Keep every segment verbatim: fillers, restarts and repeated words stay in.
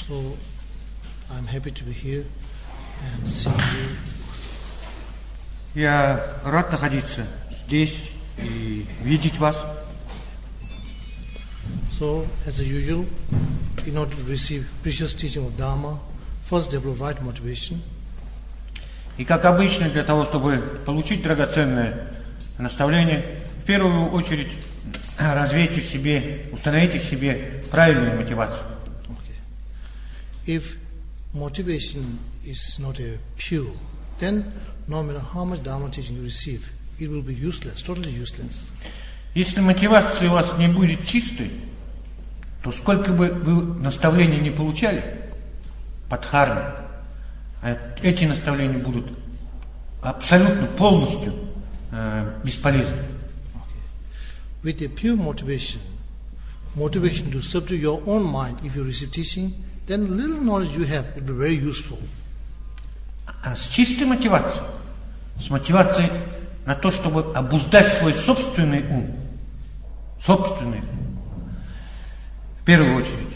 So I'm happy to be here and see you. Я рад находиться здесь и видеть вас. So, as usual, in order to receive precious teaching of Dharma, first develop right motivation. И как обычно, для того, чтобы получить драгоценное наставление, в первую очередь развейте в себе, установите в себе правильную мотивацию. Okay. If motivation is not a pure, then no matter how much Dharma teaching you receive, it will be useless, totally useless. Если мотивация у вас не будет чистой, то сколько бы вы наставлений не получали, падхармы, эти наставления будут абсолютно, полностью э, бесполезны. Okay. With a pure motivation, motivation to subdue your own mind, if you receive teaching, then little knowledge you have will be very useful. А с чистой мотивацией, с мотивацией на то, чтобы обуздать свой собственный ум, собственный ум, в первую очередь,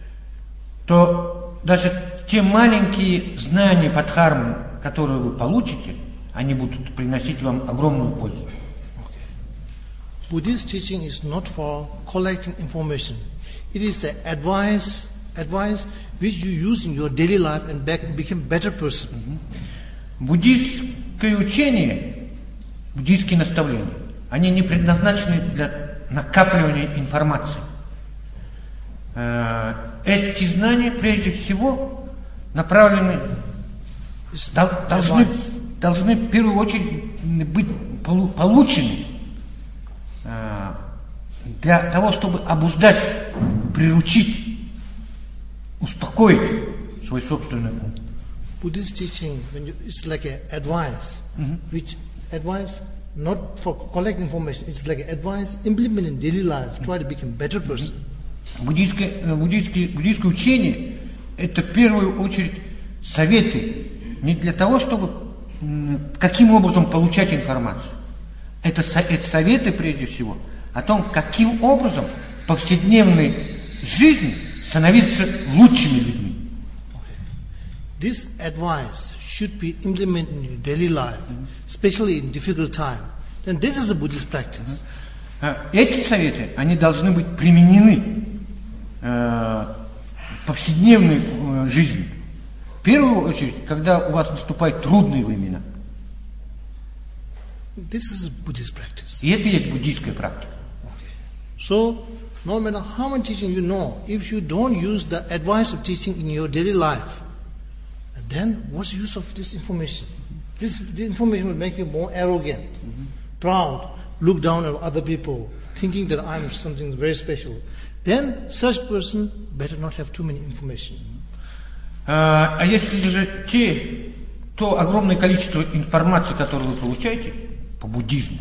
то даже те маленькие знания падхармы, которые вы получите, они будут приносить вам огромную пользу. Okay. Buddhist teaching is not for collecting information. It is the advice, advice which you use in your daily life and back, become better person. Буддийское учение, буддийские наставления, они не предназначены для накапливания информации. Эти знания, прежде всего, направлены, должны, должны в первую очередь быть получены для того, чтобы обуздать, приручить, успокоить свой собственный ум. Buddhist teaching when you, it's like an advice, mm-hmm. which advice not for collect information. It's like an advice implement in daily life. Try to become better person. Буддийское, буддийское, буддийское учение – это в первую очередь советы не для того, чтобы каким образом получать информацию. Это, это советы прежде всего о том, каким образом в повседневной жизни становиться лучшими людьми. This advice should be implemented in your daily life, especially in difficult time. Then this is the Buddhist practice. Эти советы, они должны быть применены в повседневной жизни. В первую очередь, когда у вас наступают трудные времена. This is Buddhist practice. И это есть буддийская практика. Okay. So, no matter how much teaching you know, if you don't use the advice of teaching in your daily life, then what's the use of this information? This, this information will make you more arrogant, mm-hmm. proud, look down at other people, thinking that I'm something very special. Then such person better not have too many information. А, а если же те, то огромное количество информации, которую вы получаете по буддизму,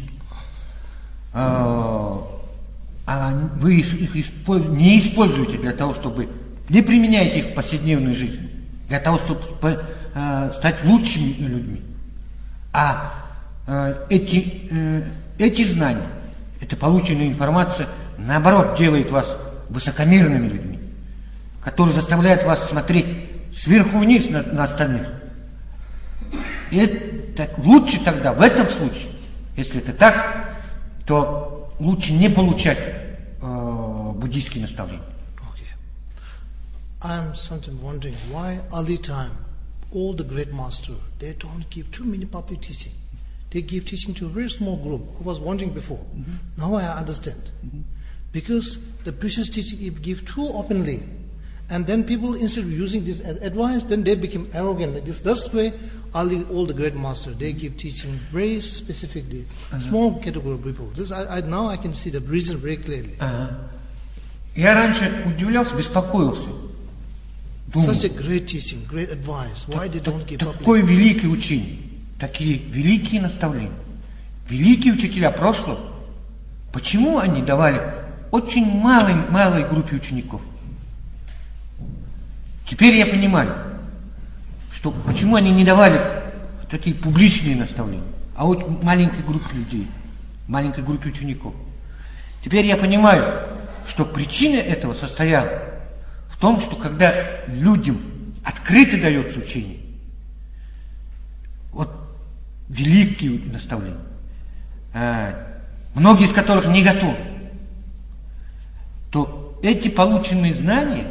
а, а вы их использ... не используете для того, чтобы не применяете их в повседневной жизни, для того, чтобы э, стать лучшими людьми. А э, эти, э, эти знания, эта полученная информация, наоборот, делает вас высокомерными людьми, которые заставляют вас смотреть сверху вниз на, на остальных. И это, лучше тогда, в этом случае, если это так, то лучше не получать э, буддийские наставления. I'm sometimes wondering why early time, all the great masters, they don't give too many public teaching. They give teaching to a very small group. I was wondering before. Mm-hmm. Now I understand. Mm-hmm. Because the precious teaching if give too openly, and then people instead of using this as advice, then they become arrogant like this. That's why early all the great masters, they give teaching very specifically, uh-huh. small category of people. This I, I now I can see the reason very clearly. Uh-huh. Я раньше удивлялся, беспокоился. Думаю, such a great teaching, great advice. Why they don't give up? Такое великое учение, такие великие наставления, великие учителя прошлого. Почему они давали очень малой, малой группе учеников? Теперь я понимаю, что почему они не давали такие публичные наставления, а очень маленькой группе людей, маленькой группе учеников. Теперь я понимаю, что причина этого состояла в том, что когда людям открыто дается учение, вот великие наставления, многие из которых не готовы, то эти полученные знания,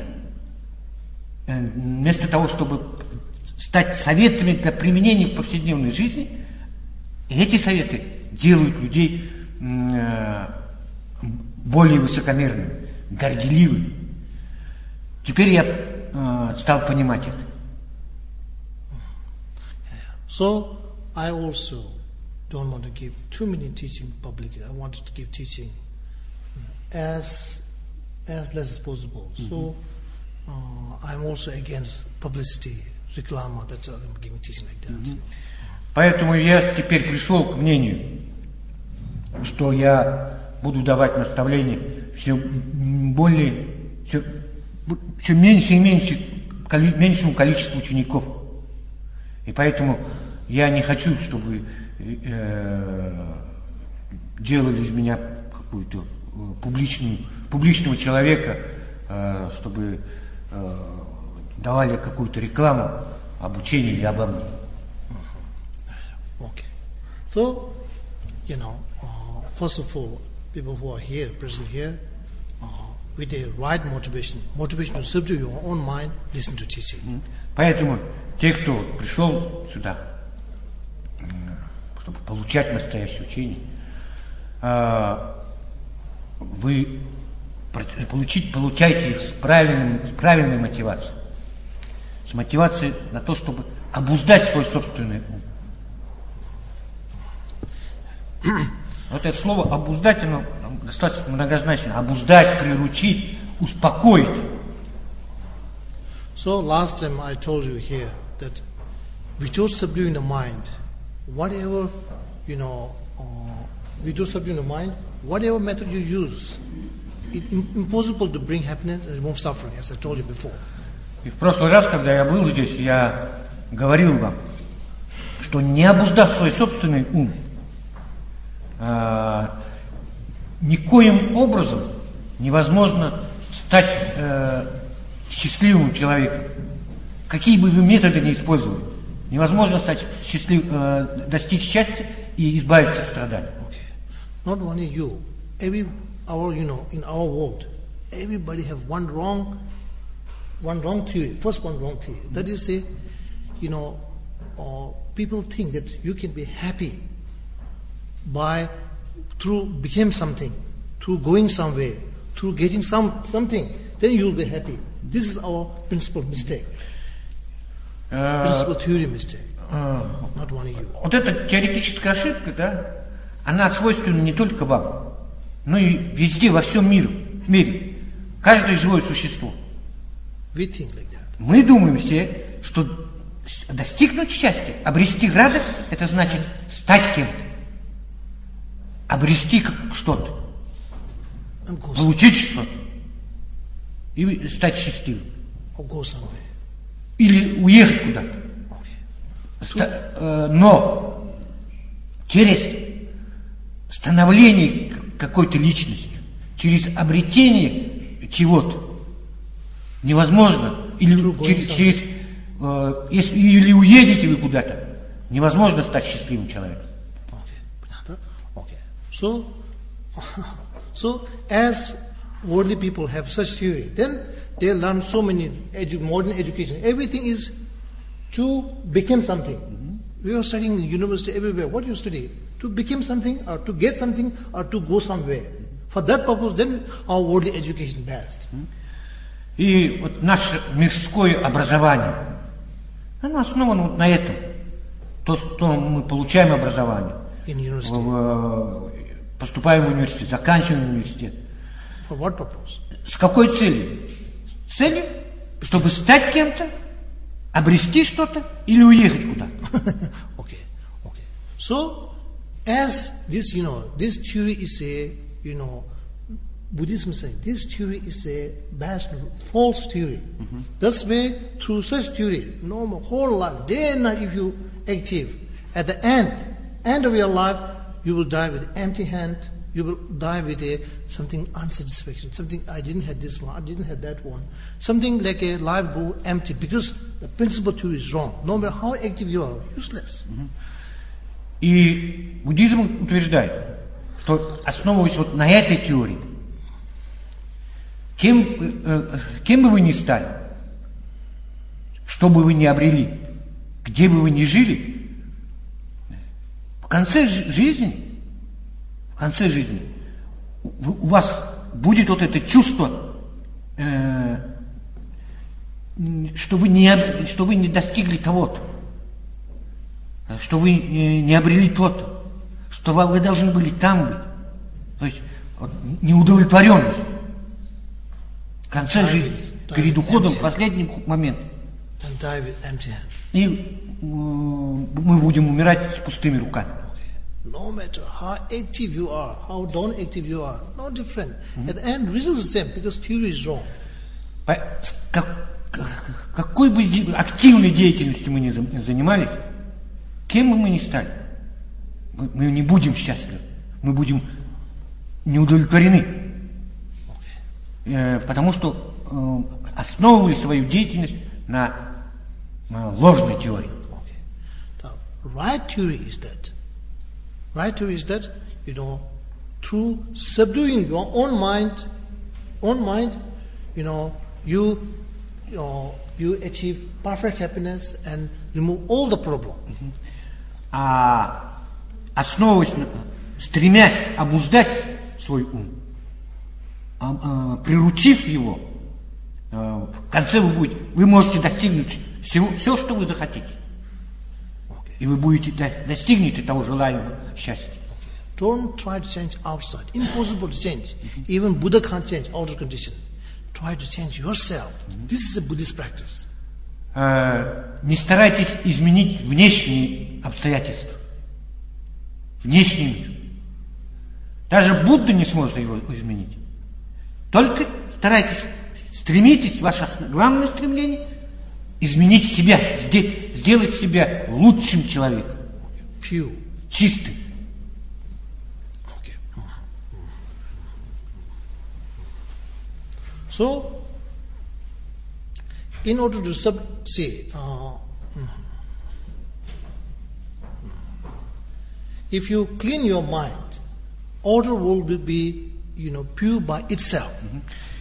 вместо того, чтобы стать советами для применения в повседневной жизни, эти советы делают людей более высокомерными, горделивыми. Теперь я э, стал понимать это. So I also don't want to give too many teaching publicly. I wanted to give teaching as as less as possible. Mm-hmm. So uh, I'm also against publicity, reklama, that I'm giving teaching like that. Mm-hmm. Поэтому я теперь пришел к мнению, что я буду давать наставления все более, все, все меньше и меньше, коли, меньшему количеству учеников. И поэтому я не хочу, чтобы э, делали из меня какую-то публичную, публичного человека, э, чтобы э, давали какую-то рекламу об учении или обо мне. Okay. So, you know, uh, first of all, people who are here, present here, uh, with the right motivation, motivation to subdue your own mind, listen to teaching. Поэтому те, кто пришел сюда, чтобы получать настоящее учение, вы получить, получаете их с правильной, с правильной мотивацией, с мотивацией на то, чтобы обуздать свой собственный ум. Вот это слово «обуздать» оно достаточно многозначно. Обуздать, приручить, успокоить. So last time I told you here that without subduing the mind, whatever, you know, uh, without subduing the mind, whatever method you use, it's impossible to bring happiness and remove suffering, as I told you before. И в прошлый раз, когда я был здесь, я говорил вам, что не обуздав свой собственный ум, а, никоим образом невозможно стать э, счастливым человеком. Какие бы вы методы ни использовали, невозможно стать счастлив, э, достичь счастья и избавиться от страданий. Okay. Not only you, every our you know in our world, everybody have one wrong, one wrong theory. First one wrong theory. That is say, you know, uh, people think that you can be happy by through become something, through going somewhere, through getting some something, then you will be happy. This is our principal mistake. Uh, principal theory mistake. Uh, Not only you. Вот эта теоретическая ошибка, да, она свойственна не только вам, но и везде, во всем мире. мире. Каждое живое существо. We think like that. Мы думаем все, что достигнуть счастья, обрести радость, это значит стать кем-то. Обрести что-то, получить что-то и стать счастливым. Или уехать куда-то. Okay. Но через становление какой-то личностью, через обретение чего-то невозможно, или через, через, если, или уедете вы куда-то, невозможно стать счастливым человеком. So, so as worldly people have such theory, then they learn so many edu- modern education. Everything is to become something. Mm-hmm. We are studying in university everywhere. What do you study? To become something, or to get something, or to go somewhere. For that purpose, then our worldly education best. И вот наше мирское образование, оно основано вот на этом. То, что мы получаем образование. In university. В, поступаем в университет, заканчиваем университет. For what purpose? С какой целью? С целью, чтобы стать кем-то, обрести что-то или уехать куда-то. Okay, okay. So, as this, you know, this theory is a, you know, Buddhism saying this theory is a bad, false theory. Mm-hmm. This way, through such theory, no more whole life, day and night, if you active, at the end, end of your life, you will die with empty hand, you will die with a something unsatisfaction, something I didn't have this one, I didn't have that one, something like a life go empty because the principle theory is wrong. No matter how active you are, useless. И буддизм утверждает, что основываясь вот на этой теории, кем, э, кем бы вы ни стали, что бы вы ни обрели, где бы вы ни жили, в конце жизни, в конце жизни у вас будет вот это чувство, э, что вы не, что вы не достигли того-то, что вы не обрели то-то, что вы должны были там быть. То есть вот, неудовлетворенность в конце жизни, перед уходом в последний момент. И э, мы будем умирать с пустыми руками. No matter how active you are, how non-active you are, no different. Mm-hmm. At the end, result is the same because theory is wrong. Как, какой бы активной деятельностью мы ни занимались, кем бы мы ни стали, мы, мы не будем счастливы, мы будем неудовлетворены, okay. э, потому что э, основывали свою деятельность на, на ложной теории. Okay. The right theory is that. Right theory is that, you know, through subduing your own mind, own mind, you know, you, you know, you achieve perfect happiness and remove all the problem. Mm-hmm. А основываясь, стремясь обуздать свой ум, а, а, приручив его, а, в конце вы будете, вы можете достигнуть всего, все, что вы захотите. И вы будете достигнете того желаемого счастья. Don't try to change outside. Impossible to change. Even Buddha can't change outer condition. Try to change yourself. This is a Buddhist practice. Uh, не старайтесь изменить внешние обстоятельства, внешний мир. Даже Будда не сможет его изменить. Только старайтесь, стремитесь, ваше главное стремление изменить себя, сделать себя лучшим человеком, Pure. Чистым. Okay. So, in order to sub say, uh, if you clean your mind, outer world will be, you know, pure by itself. Mm-hmm.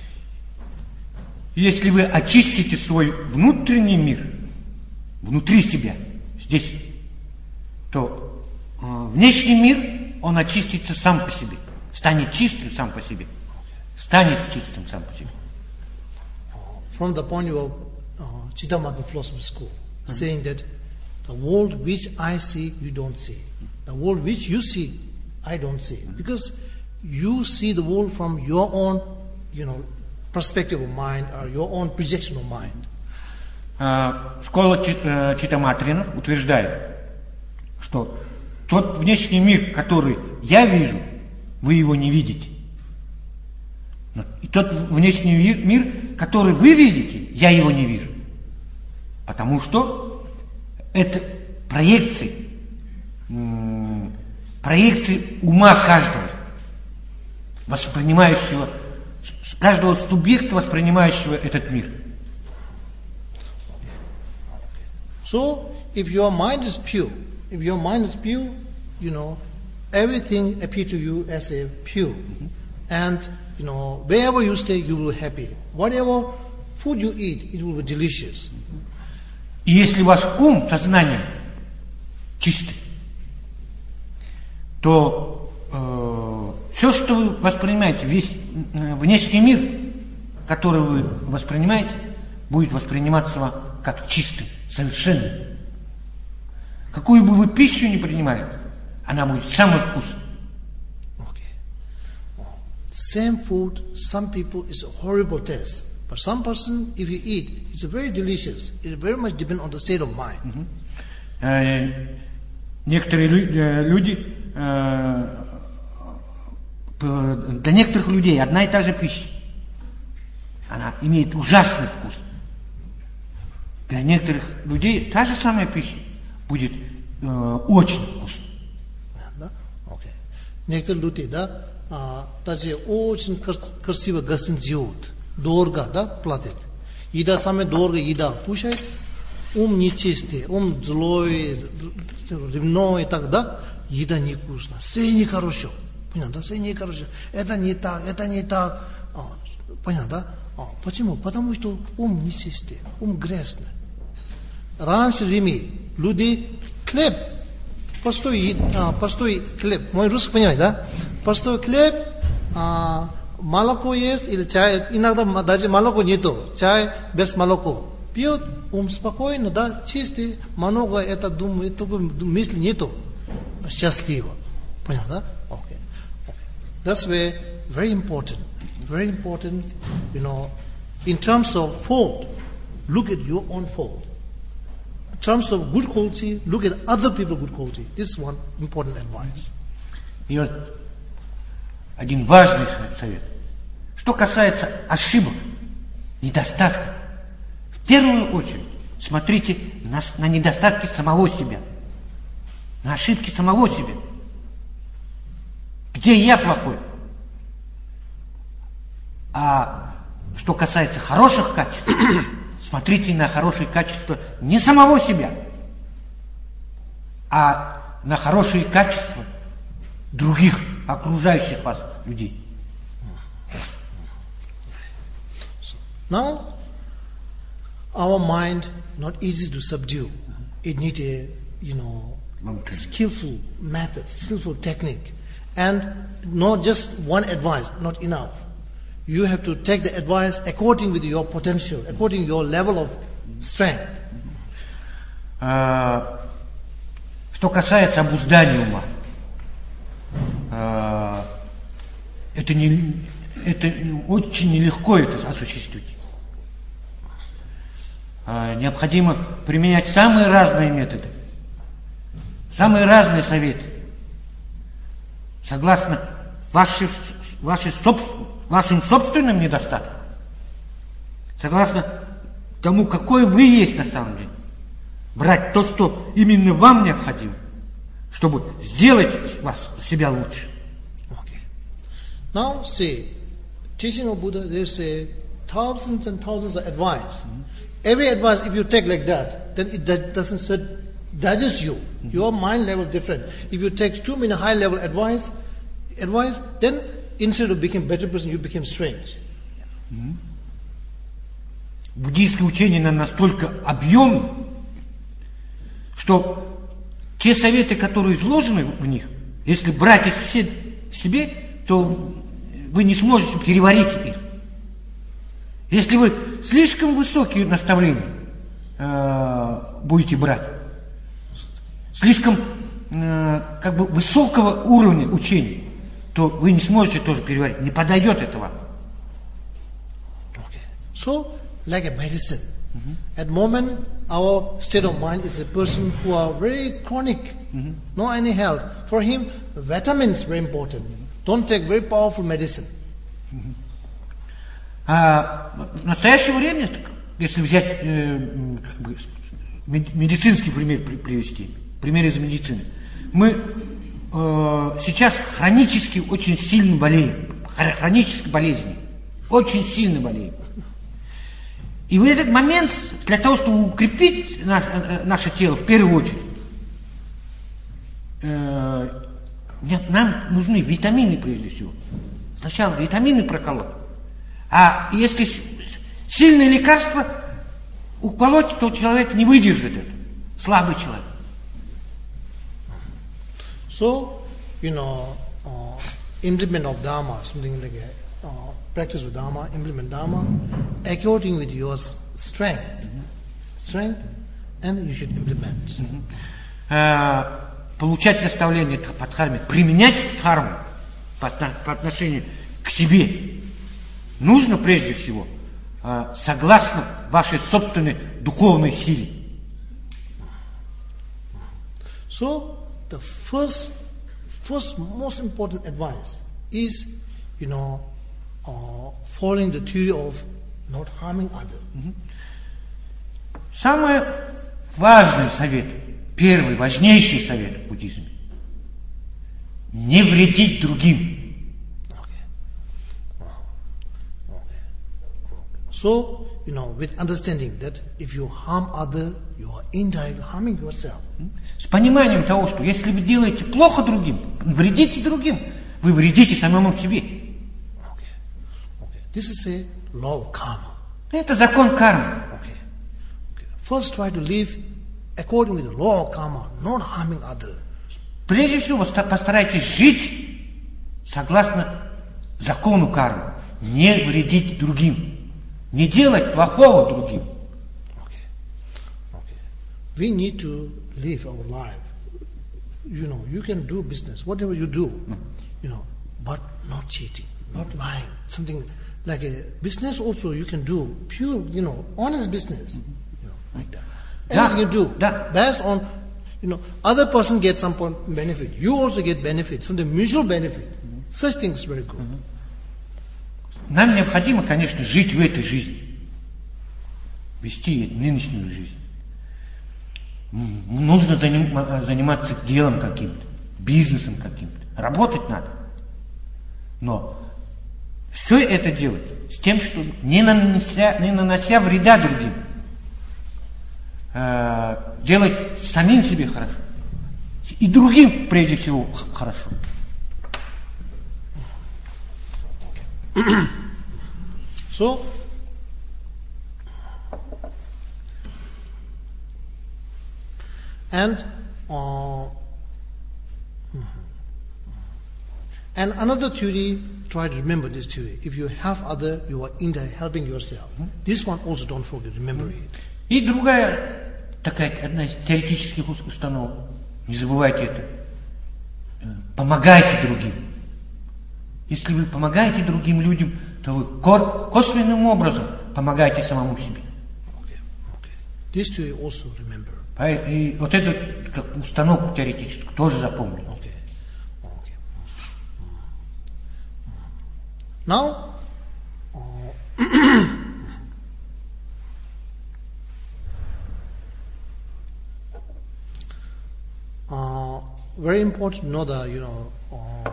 Если вы очистите свой внутренний мир, внутри себя, здесь, то э, внешний мир, он очистится сам по себе, станет чистым сам по себе, станет чистым сам по себе. From the point of uh, Chittamatra Philosophy School, mm-hmm. saying that the world which I see, you don't see. The world which you see, I don't see. Mm-hmm. Because you see the world from your own, you know, perspective of mind or your own projection of mind. Школа Читтаматринов утверждает, что тот внешний мир, который я вижу, вы его не видите. И тот внешний мир, который вы видите, я его не вижу. Потому что это проекции, проекции ума каждого, воспринимающего, каждого субъекта, воспринимающего этот мир. So, if your mind is pure, if your mind is pure, you know, everything appears to you as a pure. Mm-hmm. And, you know, wherever you stay, you will be happy. Whatever food you eat, it will be delicious. И если ваш ум, сознание чистый, то э, все, что вы воспринимаете, весь э, внешний мир, который вы воспринимаете, будет восприниматься вам как чистый, совершенный. Какую бы вы пищу ни принимали, она будет самой вкусной. Okay. Same food, some people is a horrible taste. But some person, if you eat, it's very delicious. It very much depends on the state of mind. Mm-hmm. э, некоторые люди, э, для некоторых людей одна и та же пища, она имеет ужасный вкус. Для некоторых людей та же самая пища будет э, очень вкусной. Да? Okay. Некоторые люди, да, а, даже очень красиво гостиница живут, дорого, да, платят. Еда самая дорогая еда кушает, ум нечистый, ум злой, ревной и так, да, еда невкусная, все нехорошо. Понятно, да, все нехорошо. Это не так, это не так. А, понятно, да? А, почему? Потому что ум нечистый, ум грязный. Раньше в Риме люди хлеб, простой, а, простой хлеб, мой русский понимаете, да? Простой хлеб, а, молоко есть или чай, иногда даже молоко нету, чай без молока. Пьет, ум спокойно, да, чистый, много это думает, такой мысли нету, счастливо. Понятно, да? Okay. Okay. That's why very important, very important, you know, in terms of fault, look at your own fault. In terms of good quality, look at other people's good quality. This is one important advice. И вот один важный совет. Что касается ошибок, недостатков, в первую очередь смотрите на, на недостатки самого себя, на ошибки самого себя. Где я плохой? А что касается хороших качеств, смотрите на хорошие качества не самого себя, а на хорошие качества других, окружающих вас людей. Now, our mind not easy to subdue. It needs a, you know, skillful method, skillful technique. And not just one advice, not enough. You have to take the advice according with your potential, according to your level of strength. А, что касается обуздания ума, а, это, не, это очень нелегко это осуществить. А, необходимо применять самые разные методы, самые разные советы, согласно вашей, вашей соб, вашим собственным недостаткам, согласно тому, какой вы есть на самом деле. Брать то, что именно вам необходимо, чтобы сделать вас, себя лучше. Okay. Now, see, teaching of Buddha, there's a thousands and thousands of advice. Mm-hmm. Every advice, if you take like that, then it doesn't digest you. Mm-hmm. Your mind level is different. If you take too many high level advice, advice, then instead of becoming a better person, you become strange. Mm-hmm. Буддийское учение настолько объемно, что те советы, которые изложены в них, если брать их все себе, то вы не сможете переварить их. Если вы слишком высокие наставления э, будете брать, слишком э, как бы высокого уровня учения, то вы не сможете тоже переварить, не подойдет это вам. Okay. So, like a medicine. Mm-hmm. At the moment, our state of mind is a person who are very chronic, mm-hmm. no any health. For him, vitamins very important. Don't take very powerful medicine. Mm-hmm. А в настоящее время, если взять э, как бы, медицинский пример привести, пример из медицины, мы э, сейчас хронически очень сильно болеем, хронической болезнью, очень сильно болеем. И в этот момент, для того, чтобы укрепить наш, наше тело, в первую очередь, э, нам нужны витамины прежде всего. Сначала витамины проколоть. А если сильное лекарство уколоть, то человек не выдержит это. Слабый человек. So, you know, uh, implement of Dharma, something like that. Uh, practice with Dharma, implement Dharma, according with your strength, mm-hmm. strength, and you should implement. Mm-hmm. Uh, получать наставления по дхарме, применять дхарму по, по отношению к себе нужно прежде всего uh, согласно вашей собственной духовной силе. So, the first, first most important advice is, you know, Uh, following the theory of not harming others. Mm-hmm. Самый важный совет, первый, важнейший совет в буддизме — не вредить другим. So, you know, with understanding that if you harm other, you are indirectly harming yourself. С пониманием того, что если вы делаете плохо другим, вредите другим, вы вредите самому себе. Okay. Okay. This is a law of karma. Это закон кармы. Okay. Okay. First try to live according to the law of karma, not harming others. Прежде всего постарайтесь жить согласно закону кармы, не вредить другим, не делать плохого другим. Okay. Okay. We need to live our life. You know, you can do business, whatever you do, mm. you know, but not cheating, not mm. lying. Something like a business also you can do pure, you know, honest business, mm. you know, like that. Anything yeah. you do, yeah. based on, you know, other person gets some benefit, you also get benefit, some the mutual benefit. Mm. Such things is very good. Mm-hmm. Нам необходимо, конечно, жить в этой жизни, вести нынешнюю жизнь. Нужно заниматься делом каким-то, бизнесом каким-то, работать надо. Но все это делать с тем, что не нанося, не нанося вреда другим, э, делать самим себе хорошо и другим прежде всего хорошо. So, and uh, and another theory, try to remember this theory. If you help other, you are indirectly helping yourself. This one also don't forget, remember it. И другая такая одна из теоретических установок, не забывайте это, помогайте другим. Если вы помогаете другим людям, то вы косвенным образом помогаете самому себе. Okay, okay. This theory also remember. И вот эту как, установку теоретическую тоже запомните. Okay. Okay. Now, uh, uh, very important to know that, you know, uh,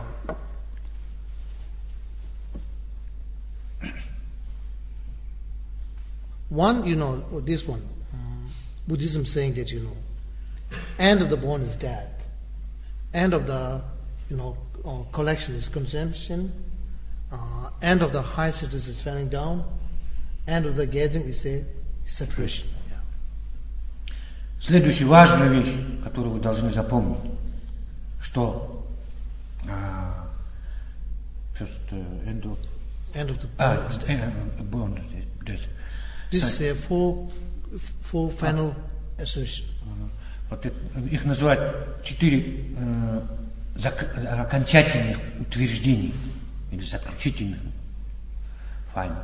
one, you know, this one, um, Buddhism saying that, you know, end of the born is death, end of the, you know, uh, collection is consumption, uh, end of the high status is falling down, end of the gathering is a separation. Yeah. Следующая важная вещь, которую вы должны запомнить, что uh, first, uh, end of, end of the born uh, is death. Uh, born is death. This is a four, four final assertion. Вот это, их называют четыре э, зак, окончательных утверждений или заключительных. Final.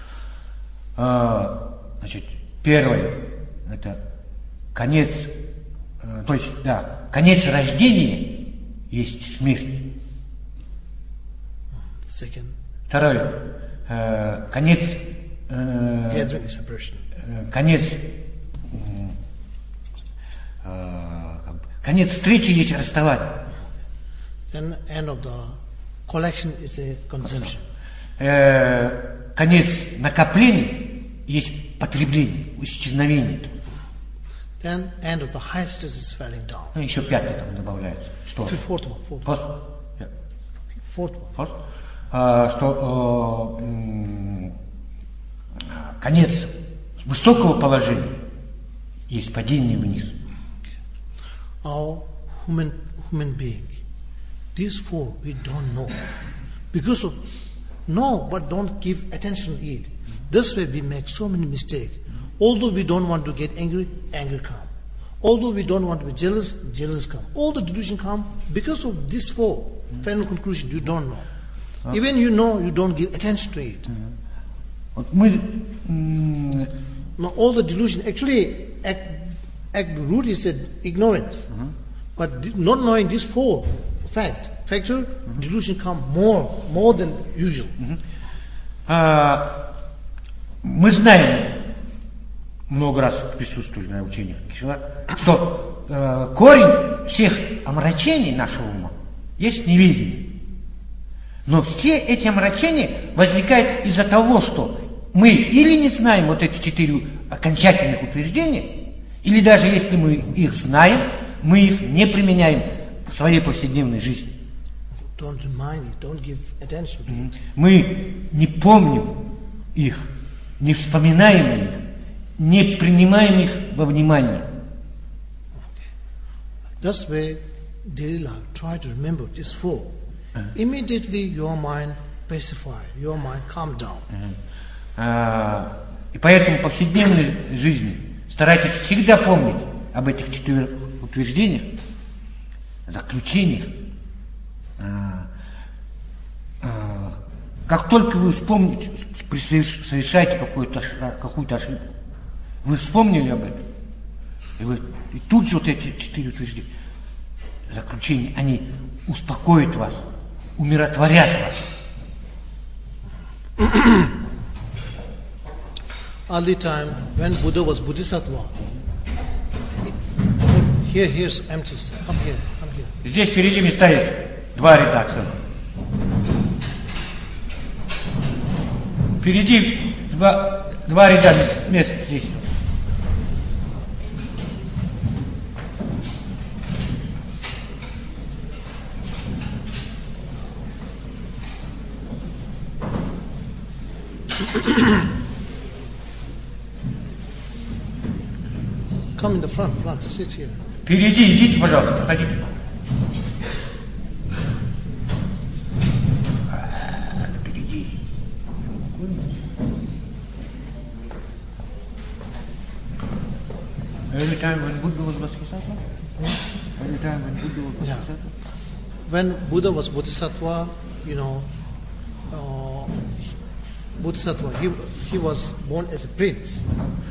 Э, значит, первое это конец, э, то есть да, конец рождения есть смерть. Second. Второе э, конец Gathering is separation. Конец, э, конец встречи есть расставание. Then end of the collection is a consumption. Э, конец накопления есть потребление, исчезновение. Then end of the high stress is falling down. Ну, еще пятое там добавляется. Что? Fourth one. Fourth one. Fourth? Fourth one. Fourth? А, что э, конец высокого положения есть падение вниз. Our human human being, these four we don't know because of know but don't give attention to it. This way we make so many mistakes. Although we don't want to get angry, anger come. Although we don't want to be jealous, jealous come. All the delusion come because of this four. Final conclusion, you don't know. Uh, Even you know, you don't give attention to it. Вот мы, now all the delusion actually act, act root is ignorance, uh-huh. but not knowing this four fact factor, uh-huh. delusion come more more than usual. Uh-huh. А, мы знаем, много раз присутствовали на учениях Кишева, что э, корень всех омрачений нашего ума есть невидение. Но все эти омрачения возникают из-за того, что мы или не знаем вот эти четыре окончательных утверждения, или даже если мы их знаем, мы их не применяем в своей повседневной жизни. Don't remind it, don't give attention to it. Мы не помним их, не вспоминаем о них, не принимаем их во внимание. That's why daily life, try to remember this four. Immediately your mind pacify, your mind calm down. А, и поэтому в повседневной жизни старайтесь всегда помнить об этих четырех утверждениях, заключениях. А, а, как только вы вспомните, совершаете какую-то, какую-то ошибку, вы вспомнили об этом, и, вы, и тут же вот эти четыре утверждения, заключения, они успокоят вас, умиротворят вас. Early time, when Buddha was Bodhisattva, here, here's empty. Come here, come here. Здесь впереди места есть, два ряда целых. Впереди два, два ряда мест, мест здесь. Come in the front, front, sit here. Впереди, идите, пожалуйста, проходите. Впереди. Every time when Buddha was Bodhisattva? Every time when Buddha was Yeah. Bodhisattva? When Buddha was Bodhisattva, you know, uh, Bodhisattva, he, he was born as a prince.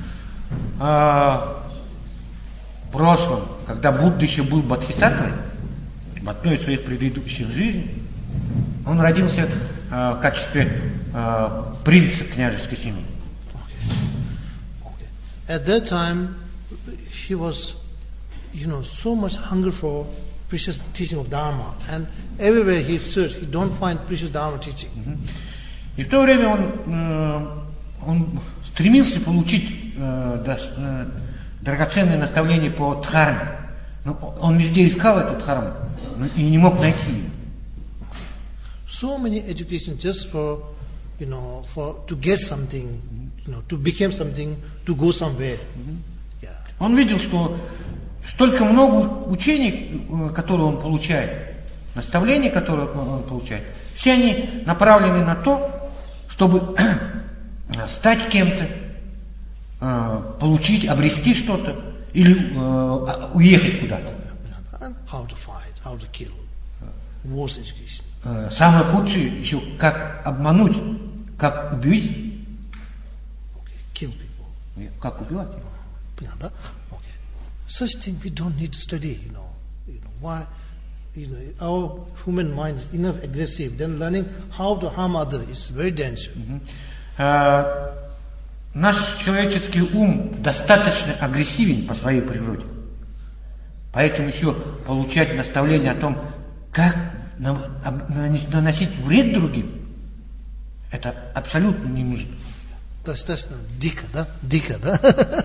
А, в прошлом, когда Будда еще был Бодхисаттвой, в одной из своих предыдущих жизней, он родился а, в качестве а, принца княжеской семьи. Okay. At that time, he was, you know, so much hunger for precious teaching of Dharma, and everywhere he searched, he don't find precious Dharma teaching. И в то время он, э, он стремился получить э, да, э, драгоценные наставления по дхарме. Но он везде искал эту дхарму но и не мог найти ее. So many education just for, you know, for to get something, you know, to become something, to go somewhere. Yeah. Он видел, что столько много учений, э, которые он получает, наставлений, которые он получает, все они направлены на то, чтобы стать кем-то, получить, обрести что-то или уехать куда-то. How to fight, how to kill. Worst education. Самое худшее еще как обмануть, как убить. Okay. Kill people. Как убивать. Okay. Such thing we don't need to study, you know. You know why? You know, our human mind is enough aggressive. Then learning how to harm others is very dangerous. Uh, наш человеческий ум достаточно агрессивен по своей природе. Поэтому еще получать наставления о том, как наносить вред другим, это абсолютно не нужно. Достаточно дико, да? Дико, да?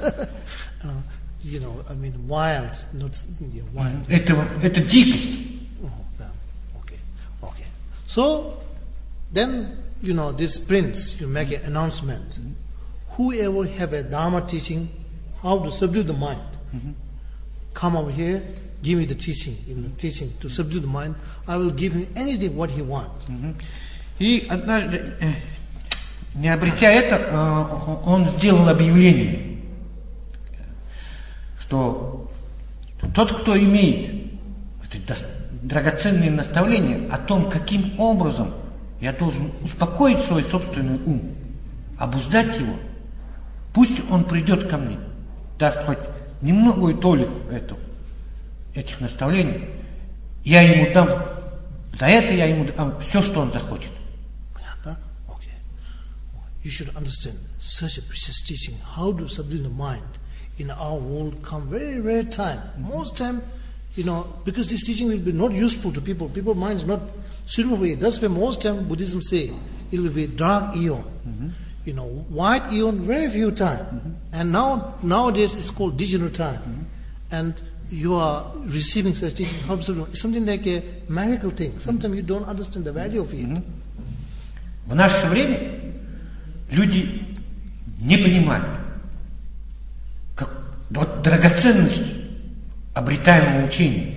You know, I mean, wild, not yeah, wild. Это, это дикость. Oh, damn. Okay, okay. So, then, you know, this prince, you make an announcement. Whoever have a Dharma teaching, how to subdue the mind, mm-hmm. come over here, give me the teaching, you know, teaching to subdue the mind. I will give him anything what he wants. Mm-hmm. И однажды, не обретя это, он сделал объявление, что тот, кто имеет драгоценные наставления о том, каким образом я должен успокоить свой собственный ум, обуздать его, пусть он придет ко мне, даст хоть немногую долю эту, этих наставлений, я ему дам, за это я ему дам все, что он захочет. Okay. You should understand such a precious teaching, how to subdue the mind. In our world come very rare time. Most time, you know, because this teaching will be not useful to people. People's mind is not suitable for it. That's why most time Buddhism say it will be dark eon. Mm-hmm. you know, white eon very few time. Mm-hmm. And now nowadays it's called digital time. Mm-hmm. And you are receiving such teaching. It's something like a miracle thing. Sometimes you don't understand the value of it. Mm-hmm. В наше время люди не понимают, как вот драгоценность обретаемого учения.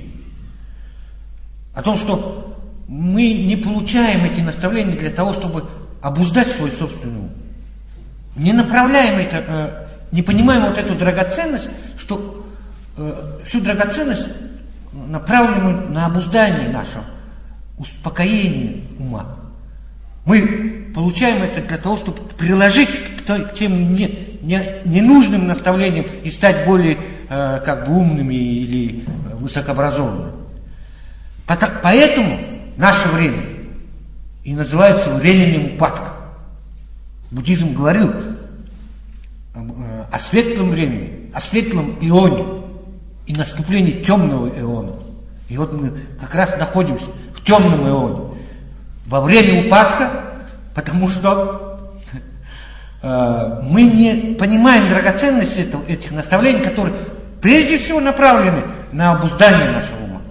О том, что мы не получаем эти наставления для того, чтобы обуздать свой собственный ум. Не направляем это, не понимаем вот эту драгоценность, что всю драгоценность, направленную на обуздание нашего, успокоение ума. Мы получаем это для того, чтобы приложить к тем не, не, ненужным наставлениям и стать более э, как бы умными или высокообразованными. Поэтому наше время и называется временем упадка. Буддизм говорил о, о светлом времени, о светлом ионе и наступлении темного иона. И вот мы как раз находимся в темном ионе. Во время упадка, потому что э, мы не понимаем драгоценность этого, этих наставлений, которые прежде всего направлены на обуздание нашего ума.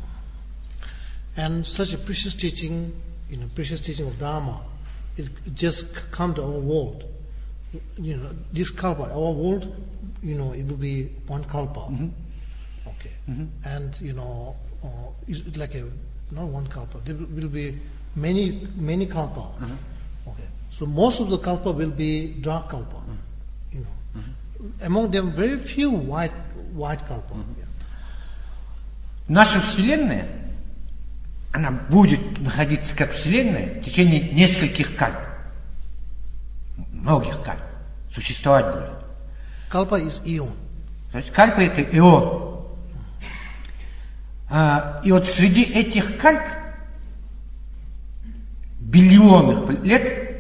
And such a precious teaching, you know, precious teaching of Dharma, it just come to our world. You know, this kalpa, our world, you know, it will be one kalpa. Mm-hmm. Okay. Mm-hmm. And, you know, uh, it's like a, not one kalpa, there will be many, many kalpa. Mm-hmm. Okay. So most of the kalpa will be dark kalpa. Mm-hmm. You know. Mm-hmm. Among them, very few white, white kalpa. Mm-hmm. Yeah. Наша Вселенная, она будет находиться как Вселенная в течение нескольких кальп. Многих кальп. Существовать будет. Кальпа is ион. То есть кальпа это ион. А, и вот среди этих кальп биллионных лет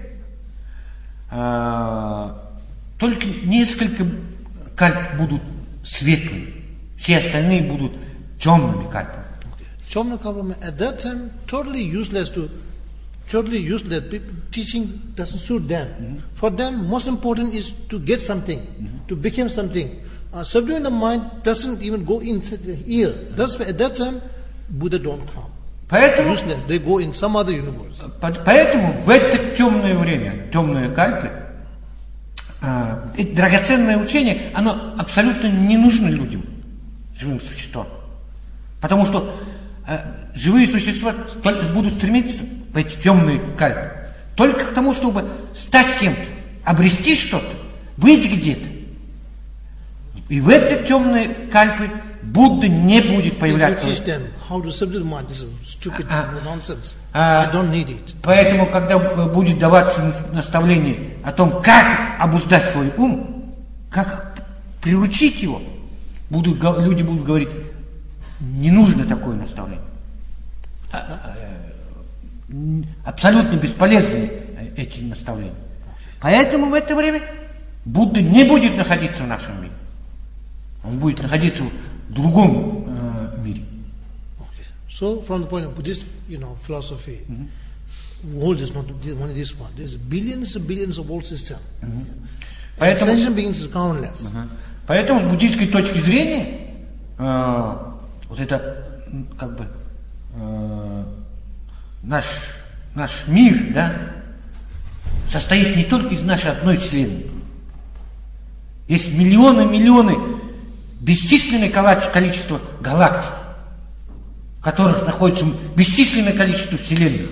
а, только несколько кальп будут светлыми. Все остальные будут темными кальпами. Chomna Kalpa, at that time, totally useless to, totally useless. Teaching doesn't suit them. Mm-hmm. For them, most important is to get something, mm-hmm. to become something. Uh, subduing the mind doesn't even go into the ear. That's why at that time, Buddha don't come. Поэтому, useless. They go in some other universe. Поэтому в это темное время, темные кальпы, э, это драгоценное учение, оно абсолютно не нужно людям, живым существам. Потому что живые существа будут стремиться в эти темные кальпы только к тому, чтобы стать кем-то, обрести что-то, быть где-то. И в эти темные кальпы Будда не будет появляться. Поэтому, когда будет даваться наставление о том, как обуздать свой ум, как приучить его, будут, люди будут говорить: не нужно такое наставление. Абсолютно бесполезны эти наставления. Поэтому в это время Будда не будет находиться в нашем мире. Он будет находиться в другом э, мире. Okay. So, from the point of Buddhist, you know, philosophy, mm-hmm. world is not only this one. There's billions and billions of world system. Mm-hmm. Поэтому, ascension begins to countless. Uh-huh. Поэтому с буддийской точки зрения э, вот это, как бы, э, наш, наш мир, да, состоит не только из нашей одной вселенной. Есть миллионы-миллионы, бесчисленное количество галактик, в которых находится бесчисленное количество вселенных.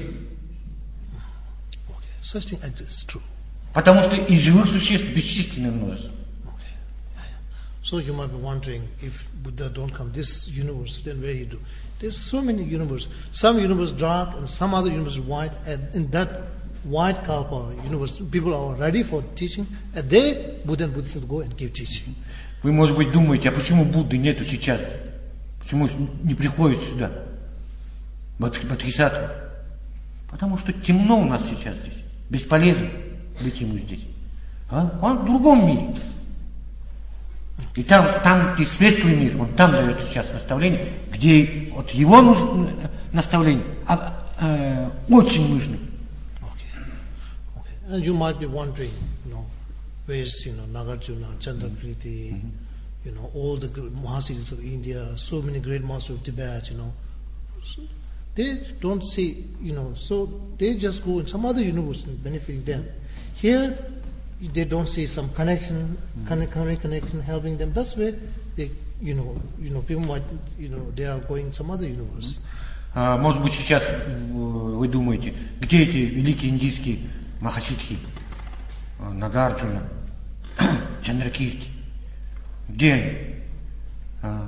Okay. Потому что и живых существ бесчисленное множество. So you might be wondering, if Buddha don't come this universe, then where he do? There's so many universes. Some universe dark and some other universe white. And in that white kalpa universe, people are ready for teaching. And they, Buddha and Buddhists go and give teaching. Вы, может быть, думаете, а почему Будды нету сейчас? Почему не приходит сюда? Бодхисаттва? Потому что темно у нас сейчас здесь. Бесполезно быть ему здесь. А? Он в другом мире. И там, там, где светлый мир, он там дает сейчас наставление, где вот его нужно, наставление а, э, очень нужно. Okay. Okay. And you might be wondering, you know, where's, you know, Nagarjuna, Chandrakriti, mm-hmm. you know, all the Mahasiddhis of India, so many great masters of Tibet, you know. So they don't see, you know, so they just go in some other universe and benefiting them. Here, they don't see some connection, connect, connection helping them. That's where they, you know, you know, people might, you know, they are going some other universe. А, может быть, сейчас вы думаете, где эти великие индийские махасидхи, Нагарджуна, Чандракирти, где они? А,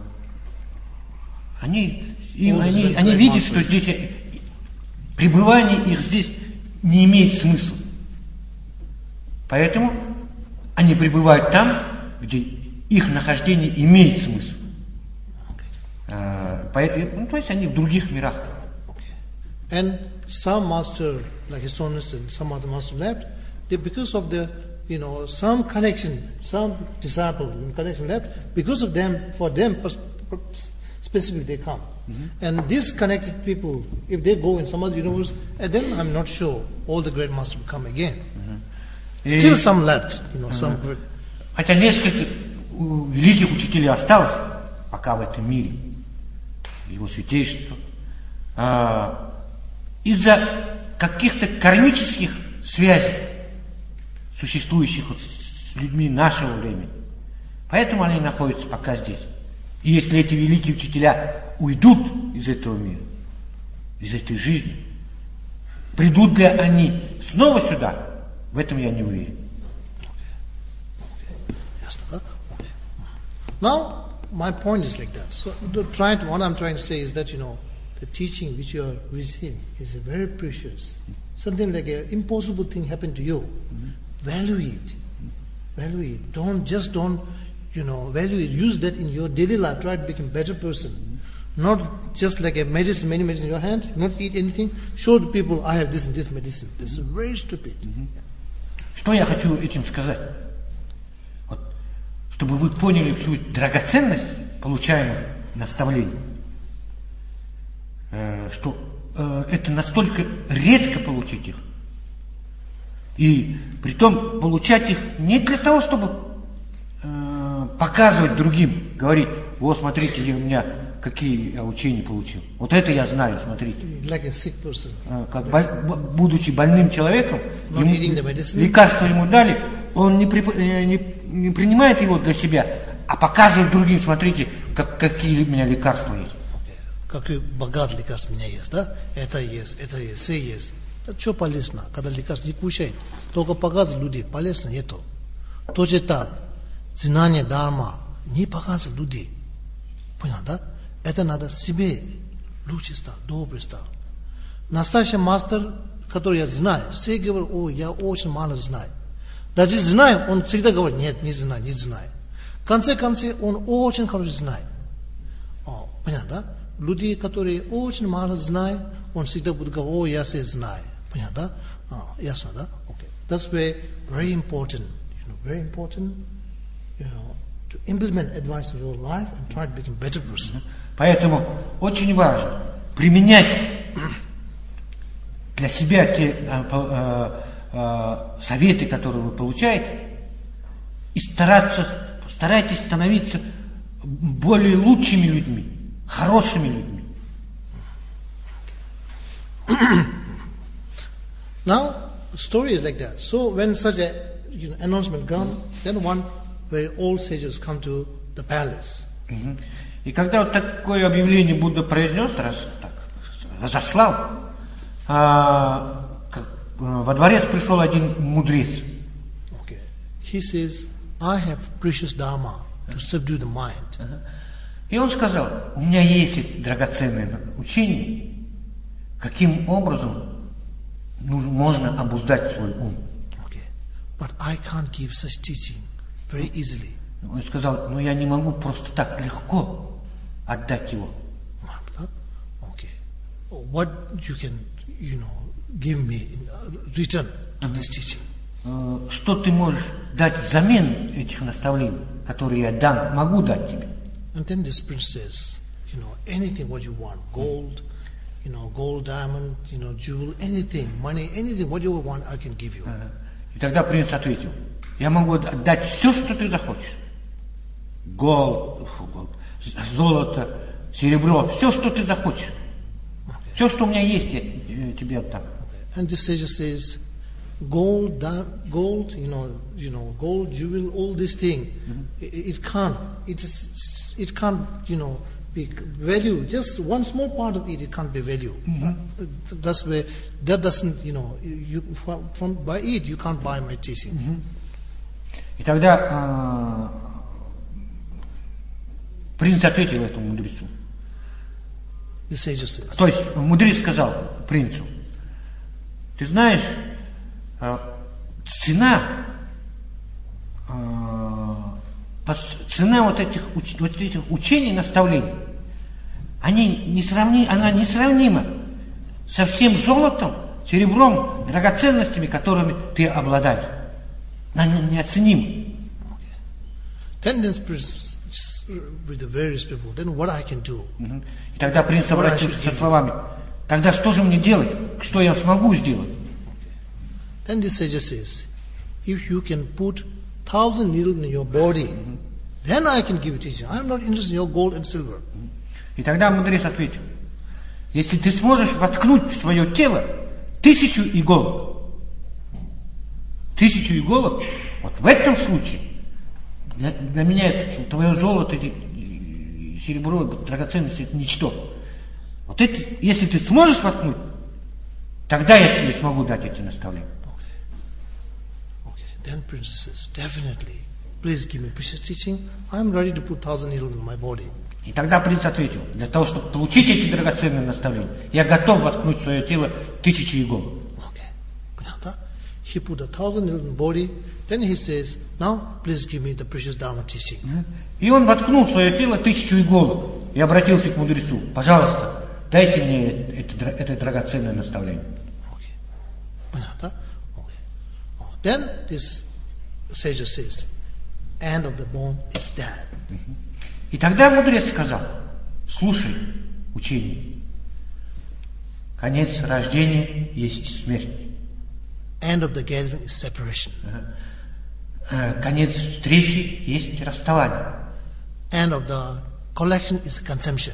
они, им, они, они видят, что здесь пребывание их здесь не имеет смысла. Поэтому они пребывают там, где их нахождение имеет смысл. Uh, поэтому, ну, то есть они в других мирах. Okay. And some master, like Histonus and some other master left, they, because of the, you know, some connection, some disciple in connection left, because of them, for them specifically they come. Mm-hmm. And these connected people, if they go in some other universe, and then I'm not sure all the great masters will come again. Mm-hmm. Still some left, you know, mm-hmm. some great. Хотя несколько великих учителей осталось пока в этом мире. Его святейшество, а, из-за каких-то кармических связей, существующих вот с людьми нашего времени. Поэтому они находятся пока здесь. И если эти великие учителя уйдут из этого мира, из этой жизни, придут ли они снова сюда, в этом я не уверен. Ясно, да? Now, my point is like that. So, the trying to, what I'm trying to say is that, you know, the teaching which you are receiving is very precious. Something like an impossible thing happened to you. Mm-hmm. Value it. Value it. Don't, just don't, you know, value it. Use that in your daily life. Try to become a better person. Mm-hmm. Not just like a medicine, many medicine in your hand. Not eat anything. Show the people, I have this and this medicine. This is very stupid. Mm-hmm. Что я хочу этим сказать? Чтобы вы поняли всю драгоценность получаемых наставлений, что это настолько редко получить их. И притом получать их не для того, чтобы показывать другим, говорить, вот смотрите, у меня какие я учения получил. Вот это я знаю, смотрите. Like a sick person. Как, будучи больным человеком, ему, лекарство ему дали, он не, не, не принимает его для себя, а показывает другим, смотрите, как, какие у меня лекарства есть. Okay. Какой богат лекарств у меня есть, да? Это есть, это есть, все есть. Это что полезно, когда лекарство не кушает? Только показывать людей, полезно это. Точно так, знание дарма не показывает людей. Понял, да? Это надо себе лучше стать, добрый стать. Настоящий мастер, который я знаю, все говорят, о, я очень мало знаю. Даже знаем, он всегда говорит, нет, не знаю, не знаю. В конце концов, он очень хорошо знает. О, понятно, да? Люди, которые очень мало знают, он всегда будет говорить, о, я все знаю. Понятно, да? О, ясно, да? Okay. That's why very important, you know, very important, you know, to implement advice in your life and try to become a better person. Поэтому очень важно применять для себя те э, э, советы, которые вы получаете, и стараться, старайтесь становиться более лучшими людьми, хорошими людьми. Now, the story is like that. So when such a you know, announcement comes, then one where all sages come to the palace. Mm-hmm. И когда вот такое объявление Будда произнес, раз, так, разослал, а, как, во дворец пришел один мудрец. Okay. He says, I have precious dharma to subdue the mind. Uh-huh. И он сказал, у меня есть драгоценное учение, каким образом нужно, можно обуздать свой ум. Okay. But I can't give such teaching very easily. Он сказал, ну я не могу просто так легко отдать его. Okay. What you can, you know, give me in return to this teaching? Что ты можешь дать взамен этих наставлений, которые я дам, могу дать тебе? And then this prince says, you know, anything what you want, gold, you know, gold, diamond, you know, jewel, anything, money, anything what you want, I can give you. И тогда принц ответил: я могу отдать все, что ты захочешь. Голд, фу, голд, золото, серебро, все, что ты захочешь. Все, что у меня есть, я тебе отдам. And this sage says, gold, gold, you know, you know, gold, jewel, all this thing, mm-hmm. it, it can't, it is, it can't, you know, be value. Just one small part of it, it can't be value. Mm-hmm. That's where that doesn't, you know, you from, from by it you can't buy my teaching. Mm-hmm. И тогда а, принц ответил этому мудрецу. The sage says. То есть мудрец сказал принцу: ты знаешь, цена, цена вот этих, вот этих учений, наставлений, они несравни, она несравнима со всем золотом, серебром, драгоценностями, которыми ты обладаешь. Она неоценима. Then this with the various people, then what I can do? И тогда принц обратился со словами: тогда что же мне делать? Что я смогу сделать? Then the sage says, if you can put thousand needles in your body, mm-hmm. then I can give you teaching. I am not interested in your gold and silver. И тогда мудрец ответил: если ты сможешь воткнуть в свое тело тысячу иголок, тысячу иголок, вот в этом случае для, для меня это, твое золото, серебро, драгоценности — это ничто. Вот это, если ты сможешь воткнуть, тогда я тебе смогу дать эти наставления. Then Prince says, definitely, please give me precious teaching. I'm ready to put thousand needles in my body. И тогда принц ответил: для того, чтобы получить эти драгоценные наставления, я готов воткнуть в свое тело тысячи иголок. Okay. He put a thousand needles in body. Then he says, now please give me the precious Dharma teaching. И он воткнул в свое тело тысячу иголок и обратился к мудрецу: пожалуйста, дайте мне это, это драгоценное наставление. Okay. Then this sage says, end of the bone is dead. И тогда мудрец сказал: слушай учение, конец рождения есть смерть. End of the gathering is separation. Конец встречи есть расставание. End of the collection is consumption.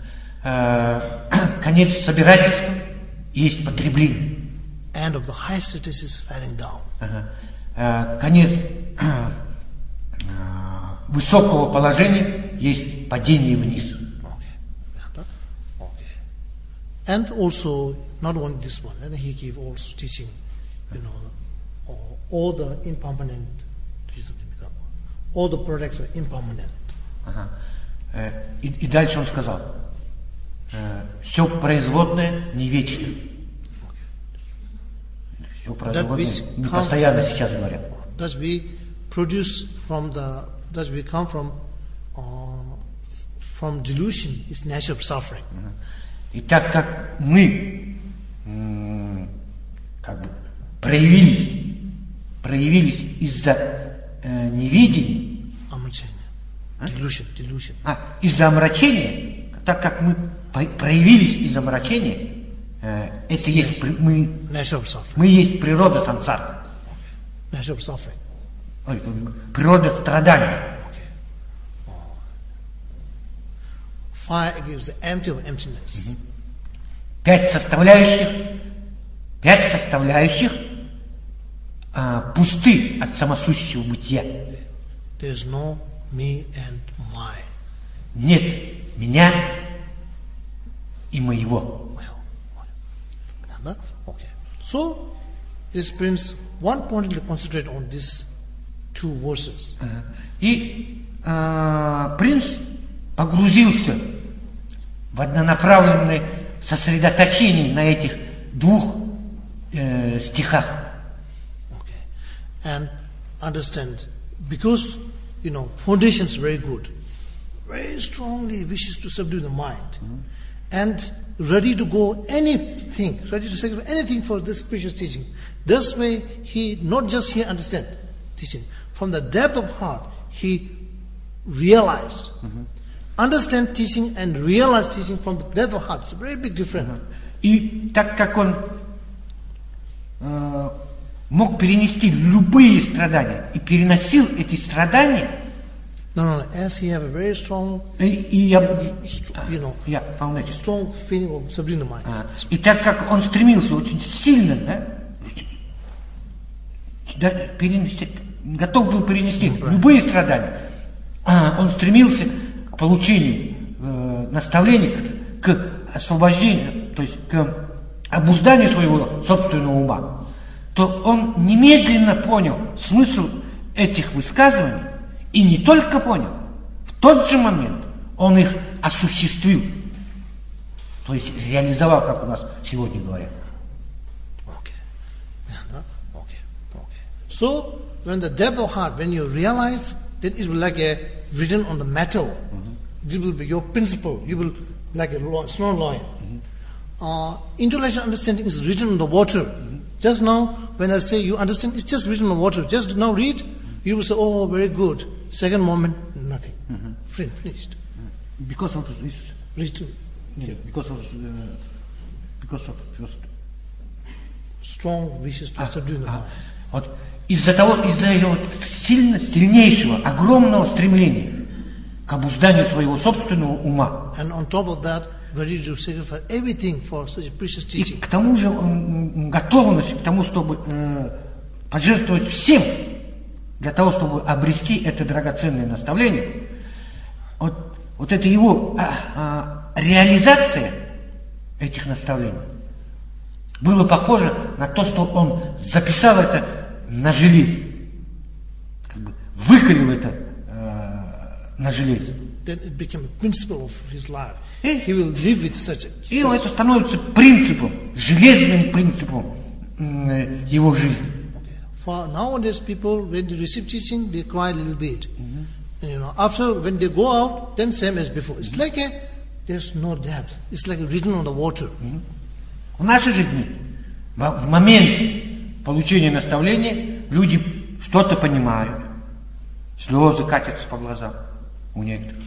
Конец собирательства есть потребление. End of the high status is falling down. Uh-huh. Конец uh, высокого положения есть падение вниз. Okay. Okay. And also, not only this one, and he gave also teaching, you know, all the impermanent, all the products are impermanent. Uh-huh. uh, и, и дальше он сказал: uh, все производное не вечно. That which постоянно сейчас говорят. That we produce from the, that we come from, uh, from delusion is nature of suffering. И так как мы м- как бы проявились, проявились из-за э, невидения, а? delusion, delusion. А, из-за омрачения, так как мы проявились из-за омрачения, это есть мы, мы есть природа сансары. Ой, природа страдания. Пять составляющих, пять составляющих а, пусты от самосущего бытия. No me and my. Нет меня и моего. Okay. So, this prince one pointedly concentrate on these two verses. И э, принц погрузился в однонаправленное сосредоточение на этих двух э, стихах. Okay. And understand, because you know foundation is very good, very strongly wishes to subdue the mind, mm-hmm. and ready to go anything, ready to sacrifice anything for this precious teaching. This way, he not just here understand teaching. From the depth of heart, he realized. Mm-hmm. Understand teaching and realize teaching from the depth of heart. It's a very big difference. Mm-hmm. И так как он э, мог перенести любые страдания и переносил эти страдания. No, no, as he have a very strong, И, и я, you know, я, foundation. strong feeling of subduing the mind. А, и так как он стремился очень сильно, да, да, перенести, готов был перенести Mm, любые страдания, а, он стремился к получению э, наставлений, к, к освобождению, то есть к обузданию своего собственного ума, то он немедленно понял смысл этих высказываний, и не только понял, в тот же момент он их осуществил, то есть реализовал, как у нас сегодня говорят. Okay. Yeah, okay. Okay. So, when the depth of heart, when you realize, then it will be like a written on the metal. Mm-hmm. It will be your principle. You will like a law, it's not a lawyer. Mm-hmm. Uh, intellectual understanding is written on the water. Mm-hmm. Just now, when I say you understand, it's just written on the water. Just now read, you will say, oh, very good. Second moment, nothing. Mm-hmm. Finished. Because of this, written. Yeah, because of uh, because of just strong wishes to subdue the mind. Вот из-за того, из-за его сильно, сильнейшего, огромного стремления к обузданию своего собственного ума. And on top of that, ready to sacrifice everything for such a precious И teaching. к тому же он, готовность к тому, чтобы э, пожертвовать всем для того, чтобы обрести это драгоценное наставление. Вот, вот это его а, а, реализация этих наставлений было похоже на то, что он записал это на железе, как бы выкалил это э, на железе. Then it became a principle of his life. He will live with such a, И это становится принципом, железным принципом э, его жизни. For nowadays people, when they receive teaching, they cry a little bit. Mm-hmm. And, you know, after, when they go out, then same as before. It's like a, there's no depth. It's like written on the water. Mm-hmm. В нашей жизни, в момент получения наставления, люди что-то понимают. Слезы катятся по глазам у некоторых.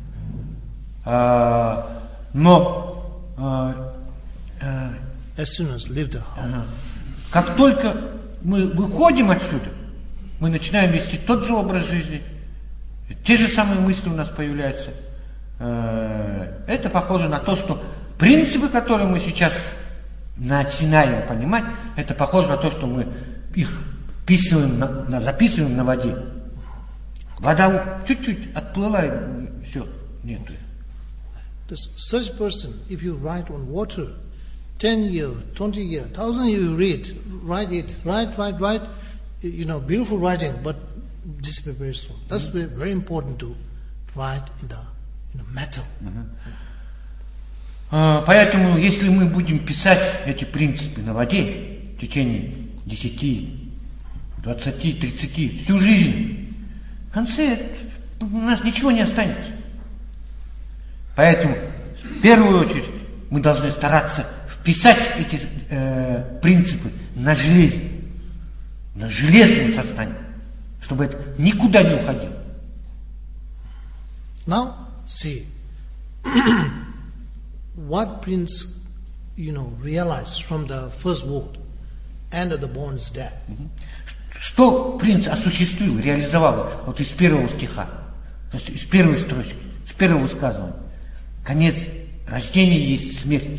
А, но а, а, as soon as leave the house. Ага. Как только мы выходим отсюда, мы начинаем вести тот же образ жизни, те же самые мысли у нас появляются. Это похоже на то, что принципы, которые мы сейчас начинаем понимать, это похоже на то, что мы их вписываем, на, на, записываем на воде. Вода чуть-чуть отплыла, и все, нету. Such person, if you write on water, ten years, twenty years, thousand years you read, write it, write, write, write, you know, beautiful writing, but disappear very soon. That's mm-hmm. very important to write in the, in the metal. Mm-hmm. Uh, поэтому, если мы будем писать эти принципы на воде в течение десяти, двадцати, тридцати, всю жизнь, в конце у нас ничего не останется. Поэтому, в первую очередь, мы должны стараться вписать эти э, принципы на железе, на железном сознании, чтобы это никуда не уходило. Now, see, what Prince, you know, realized from the first word, end of the born is dead. Что принц осуществил, реализовал вот из первого стиха, то есть из первой строчки, с первого высказывания. Конец рождения есть смерть.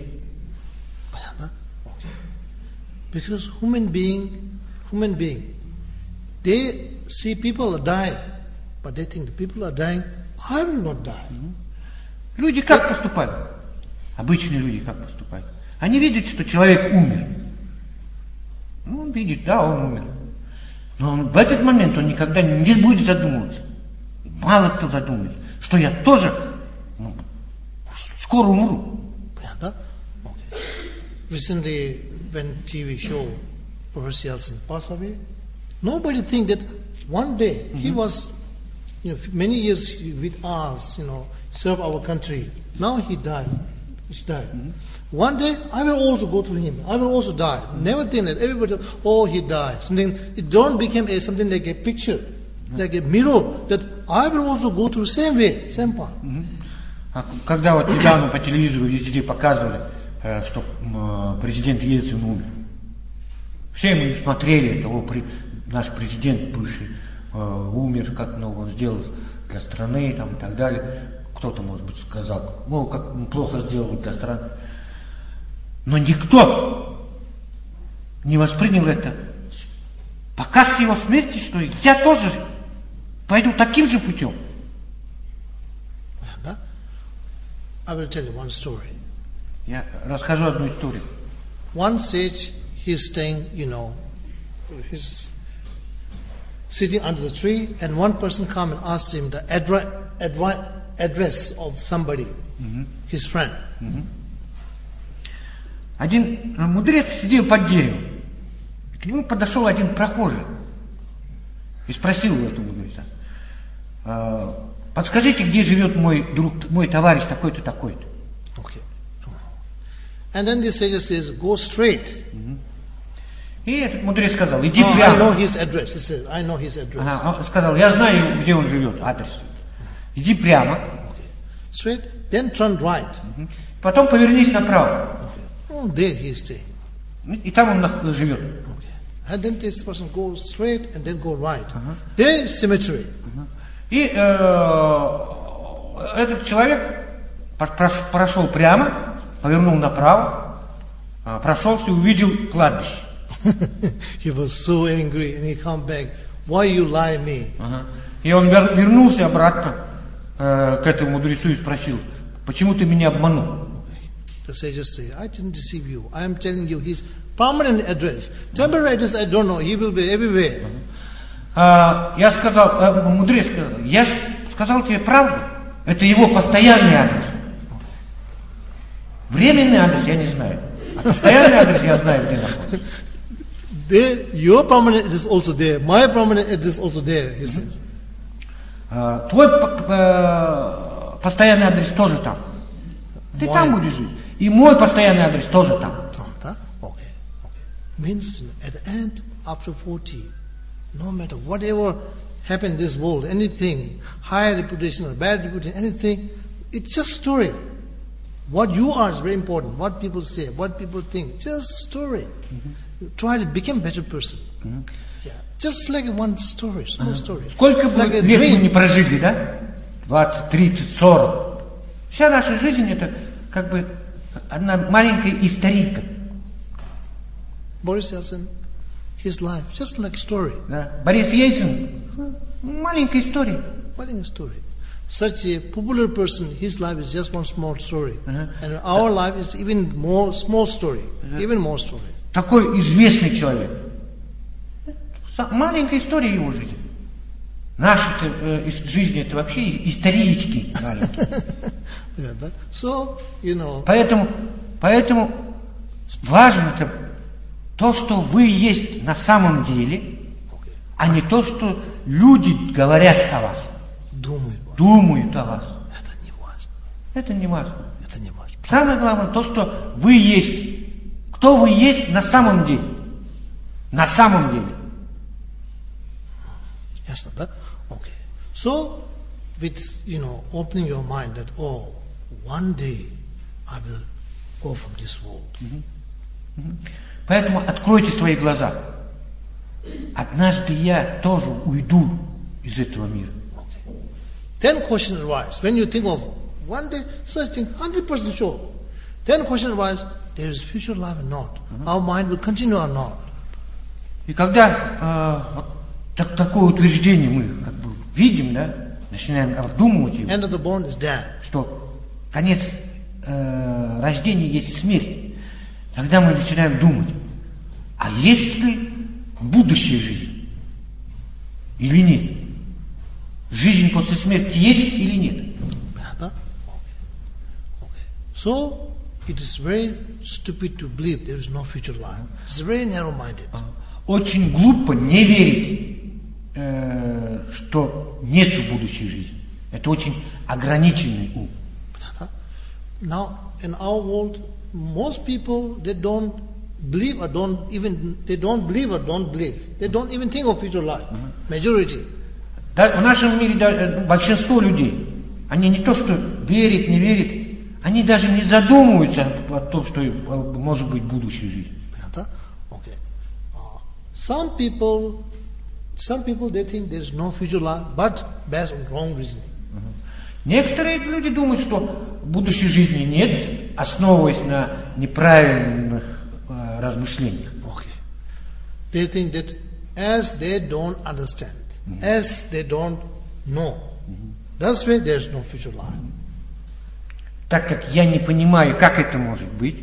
Because human being, human being, they see people are dying, but they think the people are dying, I will not die. Люди как поступают? Обычные люди как поступают? Они видят, что человек умер. Ну, он видит, да, он умер. Но он, в этот момент он никогда не будет задумываться. Мало кто задумывается, что я тоже ну, скоро умру. Okay. Recently, when T V show Professor Yeltsin passed away, nobody think that one day mm-hmm. he was, you know, many years with us, you know, serve our country. Now he died. He's died. Mm-hmm. One day I will also go through him. I will also die. Never think that everybody, oh, he died. Something it don't become a something like a picture, mm-hmm. like a mirror that I will also go through the same way, same path. Mm-hmm. А когда вот недавно по телевизору везде показывали, что президент Ельцин умер. Все мы смотрели, это, о, наш президент бывший э, умер, как много он сделал для страны там, и так далее. Кто-то, может быть, сказал, о, как он плохо сделал для страны. Но никто не воспринял это показ его смерти, что я тоже пойду таким же путем. I will tell you one story. Я расскажу одну историю. One sage, he's staying, you know, he's sitting under the tree, and one person come and asks him the adra- advi- address of somebody, mm-hmm. his friend. Mm-hmm. Один мудрец сидел под деревом. К нему подошел один прохожий и спросил у этого мудреца: подскажите, где живет мой друг, мой товарищ такой-то, такой-то. Okay. And then the sage says, go straight. Mm-hmm. И этот мудрец сказал, иди oh, прямо. I know his address. He said, I know his address. Ага, он сказал, я знаю, где он живет, адрес. Иди прямо. Okay. Straight, then turn right. Mm-hmm. Потом повернись направо. Okay. Oh, there he is staying. И там он живет. Okay. And then this person goes straight and then go right. Uh-huh. There is cemetery. Uh-huh. И э, этот человек прошел прямо, повернул направо, прошелся и увидел кладбище. He was so angry and he come back. Why you lie me? Ага. И он вернулся обратно э, к этому мудрецу и спросил, почему ты меня обманул? The sages say, I didn't deceive you. I am telling you his permanent address. Temporary address I don't know. He will be everywhere. Ага. Я сказал, мудрец сказал, я сказал тебе правду, это его постоянный адрес. Временный адрес я не знаю, а постоянный адрес я знаю, где находится. There, your permanent address also there, my permanent address also there, he says. Твой постоянный адрес тоже там. Ты там будешь жить. И мой постоянный адрес тоже там. Okay, okay. Means at the end, after forty, no matter whatever happened in this world, anything, high reputation or bad reputation, anything, it's just story. What you are is very important. What people say, what people think, just story. Mm-hmm. Try to become a better person. Mm-hmm. Yeah, just like one story, small uh-huh. story. Сколько бы like лет мы не прожили, да? двадцать, тридцать, сорок. Вся наша жизнь это как бы одна маленькая историка. Boris Yeltsin, his life, just like story. Да. Борис Ельцин, маленькая история. Маленькая story. Such a popular person, his life is just one small story. Uh-huh. And our life is even more small story, uh-huh. even more story. Такой известный человек. Маленькая история его жизни. Наша э, жизнь это вообще исторички маленькие. Yeah, but, so, you know. Поэтому, поэтому важно это то, что вы есть на самом деле, okay. а не то, что люди говорят о вас. Думают. Думают о вас. Это не важно. Это не важно. Это не важно. Самое главное то, что вы есть. Кто вы есть на самом деле. На самом деле. Ясно, да? Okay. So, with, you know, opening your mind that, oh, one day I will go from this world. Mm-hmm. Mm-hmm. Поэтому откройте свои глаза. Однажды я тоже уйду из этого мира. Okay. Then question arises. When you think of one day, such thing, one hundred percent sure. Then question arises, there is future life or not? Mm-hmm. Our mind will continue or not? И когда э, вот так, такое утверждение мы как бы видим, да, начинаем обдумывать его, End of the born is death. что конец э, рождения есть смерть, тогда мы начинаем думать, а есть ли будущая жизнь или нет? Жизнь после смерти есть или нет? Okay. Okay. So, it is very stupid to believe there is no future life. It's very narrow-minded. Очень глупо не верить, э, что нет будущей жизни. Это очень ограниченный ум. Now, in our world, most people, they don't believe or don't even, they don't believe or don't believe. They don't even think of future life. Majority. Да, в нашем мире да, большинство людей, они не то что верят, не верят, они даже не задумываются о том, что может быть будущая жизнь. Okay. Uh, Some people, some people they think there is no future life, but based on wrong reasoning. Некоторые люди думают, что будущей жизни нет, основываясь на неправильных э, размышлениях. Okay. They think that as they don't understand, mm-hmm. as they don't know, mm-hmm. that's why there is no future life. Так как я не понимаю, как это может быть,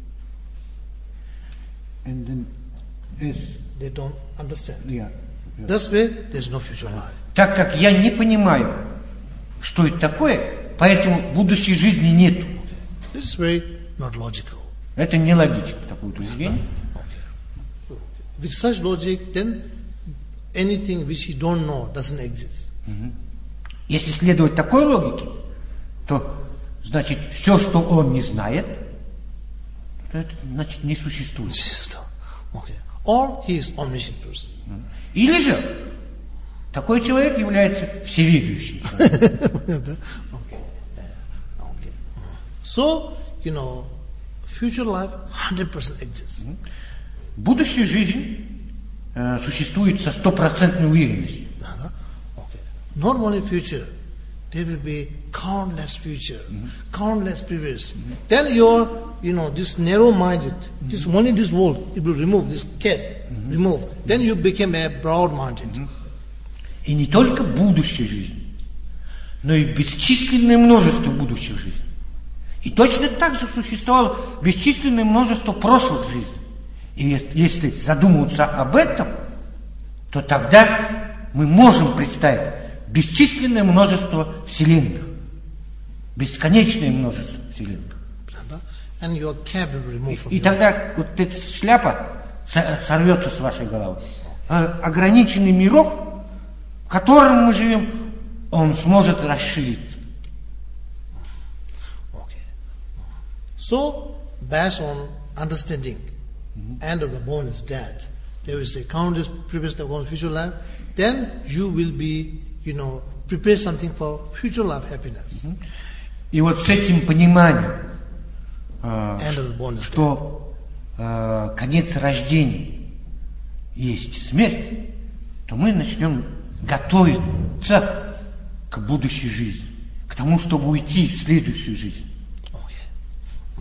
and then as, they don't understand. Yeah, yeah. That's why there is no future life. Так как я не понимаю, что это такое, поэтому будущей жизни нету. This is very not logical. Это не логично, такое утверждение. Okay. Okay. With such logic, then anything which you don't know doesn't exist. Mm-hmm. Если следовать такой логике, то значит все, что он не знает, то это значит не существует. Okay. Or he is omniscient person. Или же такой человек является всевидящим. Okay. Okay. So, you know, future life one hundred percent exists. Будущая жизнь э, существует со стопроцентной уверенностью. Okay. Not only future, there will be countless future, mm-hmm. countless previous. Mm-hmm. Then your, you know, this narrow-minded, mm-hmm. this only this world, it will remove this cap, mm-hmm. remove. Then you become a broad-minded. Mm-hmm. И не только будущая жизнь, но и бесчисленное множество будущих жизней. И точно так же существовало бесчисленное множество прошлых жизней. И если задумываться об этом, то тогда мы можем представить бесчисленное множество вселенных. Бесконечное множество вселенных. And your cap will remove from и, и тогда вот эта шляпа сорвется с вашей головы. Ограниченный мирок, в котором мы живем, он сможет расшириться. Okay. So, based on understanding, mm-hmm. end of the born is dead. There is a countless previous future life. Then you will be, you know, prepare something for future life happiness. Mm-hmm. И вот с этим пониманием, э, что э, конец рождения есть смерть, то мы начнем готовиться к будущей жизни, к тому, чтобы уйти в следующую жизнь. Okay.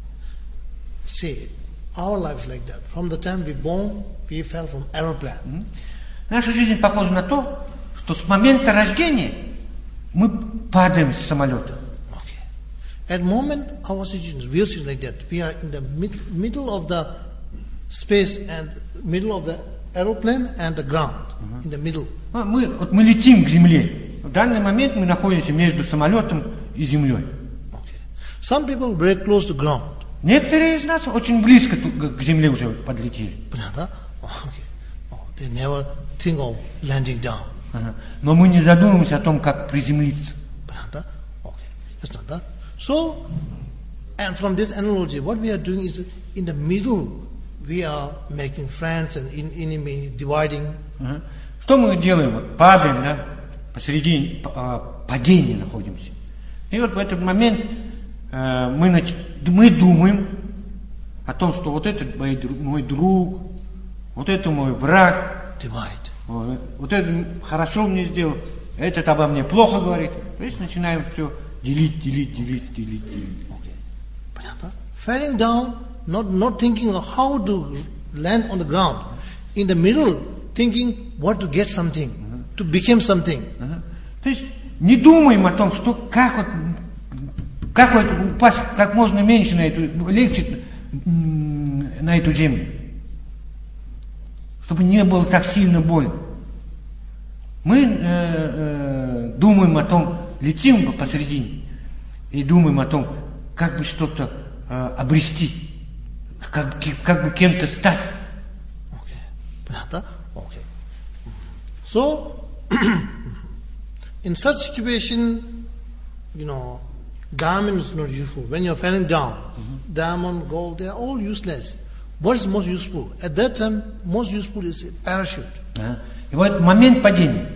See, our life is like that. From the time we born, we fell from aeroplane. Mm-hmm. Наша жизнь похожа на то, что с момента рождения мы падаем с самолета. Okay. At moment, our situation, we are like that. We are in the mid, middle of the space and middle of the aeroplane and the ground. Uh-huh. In the middle. Мы, вот мы летим к земле. В данный момент мы находимся между самолетом и землей. Okay. Some people very close to ground. Некоторые из нас очень близко к земле уже подлетели. Okay. Oh, they never think of landing down. Uh-huh. Но мы не задумываемся о том, как приземлиться. Okay. That's not that. So, and from this analogy, what we are doing is in the middle. We are making friends and in enemy dividing. Uh-huh. Что мы делаем? Вот падаем, да, посередине падения находимся. И вот в этот момент э, мы, нач... мы думаем о том, что вот этот мой, мой друг, вот это мой враг, вот, вот это хорошо мне сделал, этот обо мне плохо говорит. То есть начинаем все делить, делить, делить, делить, делить. Okay. Falling down. Not, not thinking of how to land on the ground. In the middle, thinking what to get something, uh-huh. to become something. Uh-huh. То есть не думаем о том, что как вот, как вот упасть как можно меньше на эту, легче на эту землю, чтобы не было так сильно больно. Мы э, э, думаем о том, летим посередине и думаем о том, как бы что-то э, обрести. Как, как бы кем-то стать. Okay. Okay. So, in such situation, you know, diamond is not useful. When you're falling down, mm-hmm. diamond, gold, they are all useless. What is most useful? At that time, most useful is a parachute. Uh-huh. И вот момент падения.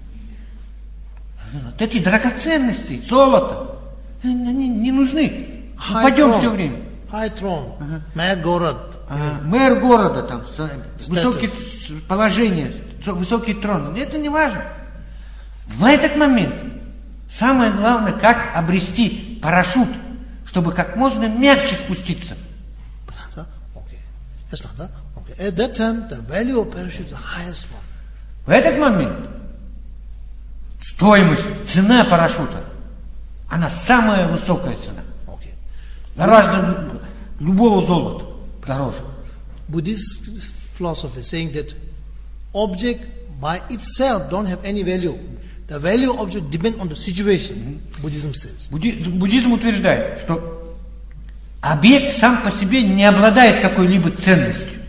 Вот эти драгоценности, золото, они не нужны. Мы пойдем все время. High throne, uh-huh. мэр города, uh-huh. мэр города там, высокий положение, высокий трон. Это не важно. В этот момент самое главное, как обрести парашют, чтобы как можно мягче спуститься. Okay. Yes, Nanda. Okay. At that time, the value of parachute is the highest one. В этот момент стоимость, цена парашюта, она самая высокая цена. Okay. Гораздо любого золота дороже. Buddhist philosophy saying that object by itself don't have any value. The value of object depends on the situation. Buddhism says. Буддизм утверждает, что объект сам по себе не обладает какой-либо ценностью.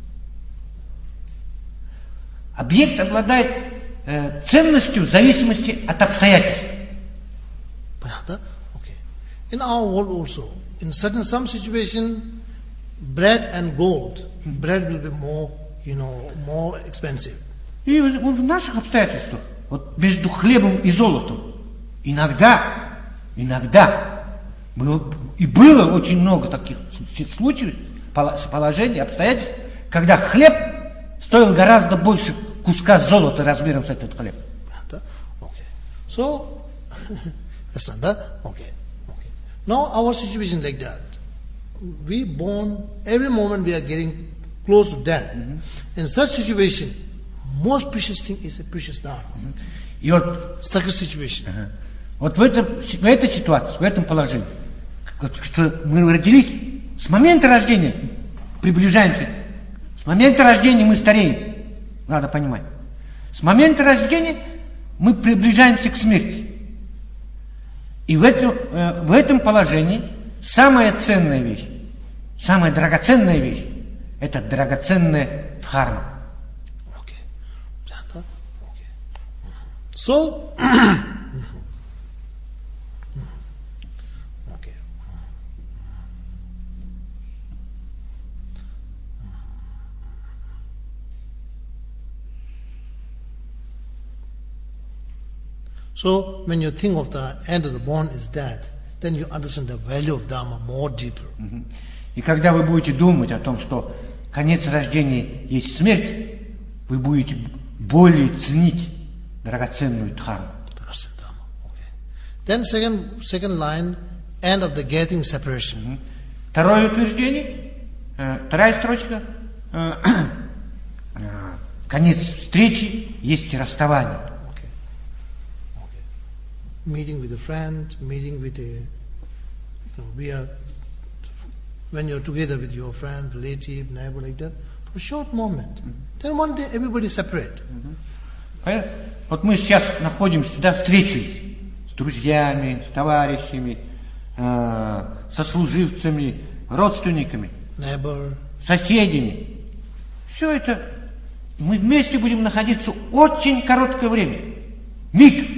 Объект обладает э, ценностью в зависимости от обстоятельств. Okay. In our world also, in certain some situation, bread and gold, bread will be more, you know, more expensive. И в, в наших обстоятельствах, вот между хлебом и золотом, иногда, иногда было, и было очень много таких случаев, положений, обстоятельств, когда хлеб стоил гораздо больше куска золота размером с этот хлеб. Okay. So, that's not that. Okay. Okay. Now our situation like that. We born, every moment we are getting close to death. Mm-hmm. In such situation, most precious thing is a precious dharma. Mm-hmm. И вот, such a situation. Uh-huh. Вот в, этом, в этой ситуации, в этом положении, что мы родились, с момента рождения приближаемся, с момента рождения мы стареем. Надо понимать. С момента рождения мы приближаемся к смерти. И в этом, э, в этом положении самая ценная вещь, самая драгоценная вещь, это драгоценная дхарма. Okay. Okay. So, okay. So, when you think of the end of the bond is death, then you understand the value of Dharma more deeper. И когда вы будете думать о том, что конец рождения есть смерть, вы будете более ценить драгоценную дхарму. Okay. Then second second line, end of the getting separation. Второе утверждение, вторая строчка, конец встречи есть расставание. Meeting with a friend, meeting with a, you know, we are, when you're together with your friend, relative, neighbor, like that, for a short moment. Mm-hmm. Then one day everybody separate. Mm-hmm. Вот мы сейчас находимся, да, встретились с друзьями, с товарищами, э, сослуживцами, родственниками, neighbor, соседями. Все это мы вместе будем находиться очень короткое время. Миг.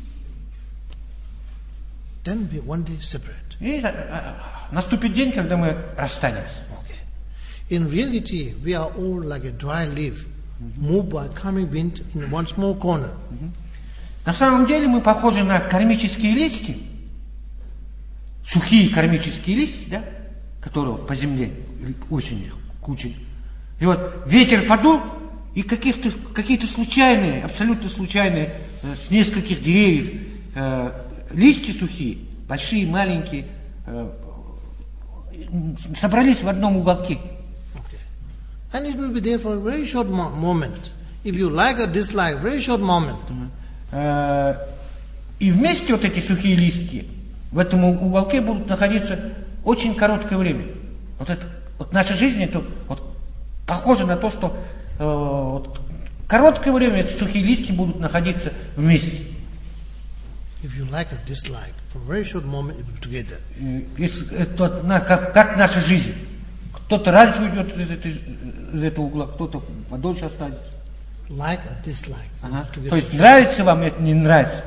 Then we one day separate. И uh, наступит день, когда мы расстанемся. Okay. In reality, we are all like a dry leaf, mm-hmm. moved by coming wind in one small corner. Mm-hmm. На самом деле мы похожи на кармические листья, сухие кармические листья, да, которые по земле осенью куча. И вот ветер подул, и каких-то, какие-то случайные, абсолютно случайные, э, с нескольких деревьев, э, листья сухие, большие, маленькие, э, собрались в одном уголке. Okay. And it will be there for a very short mo- moment. If you like or dislike, very short moment. Э, и вместе вот эти сухие листья в этом уголке будут находиться очень короткое время. Вот, это, вот наша жизнь это вот похоже на то, что э, вот, короткое время эти сухие листья будут находиться вместе. If you like or dislike, for a very short moment it will be together. Если, это, как, как наша жизнь. Кто-то раньше уйдет из, этой, из этого угла, кто-то подольше останется. Like or dislike. Ага. То есть нравится вам это, не нравится.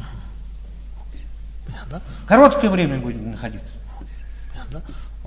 Uh-huh. Okay. Короткое время будем находиться. Okay.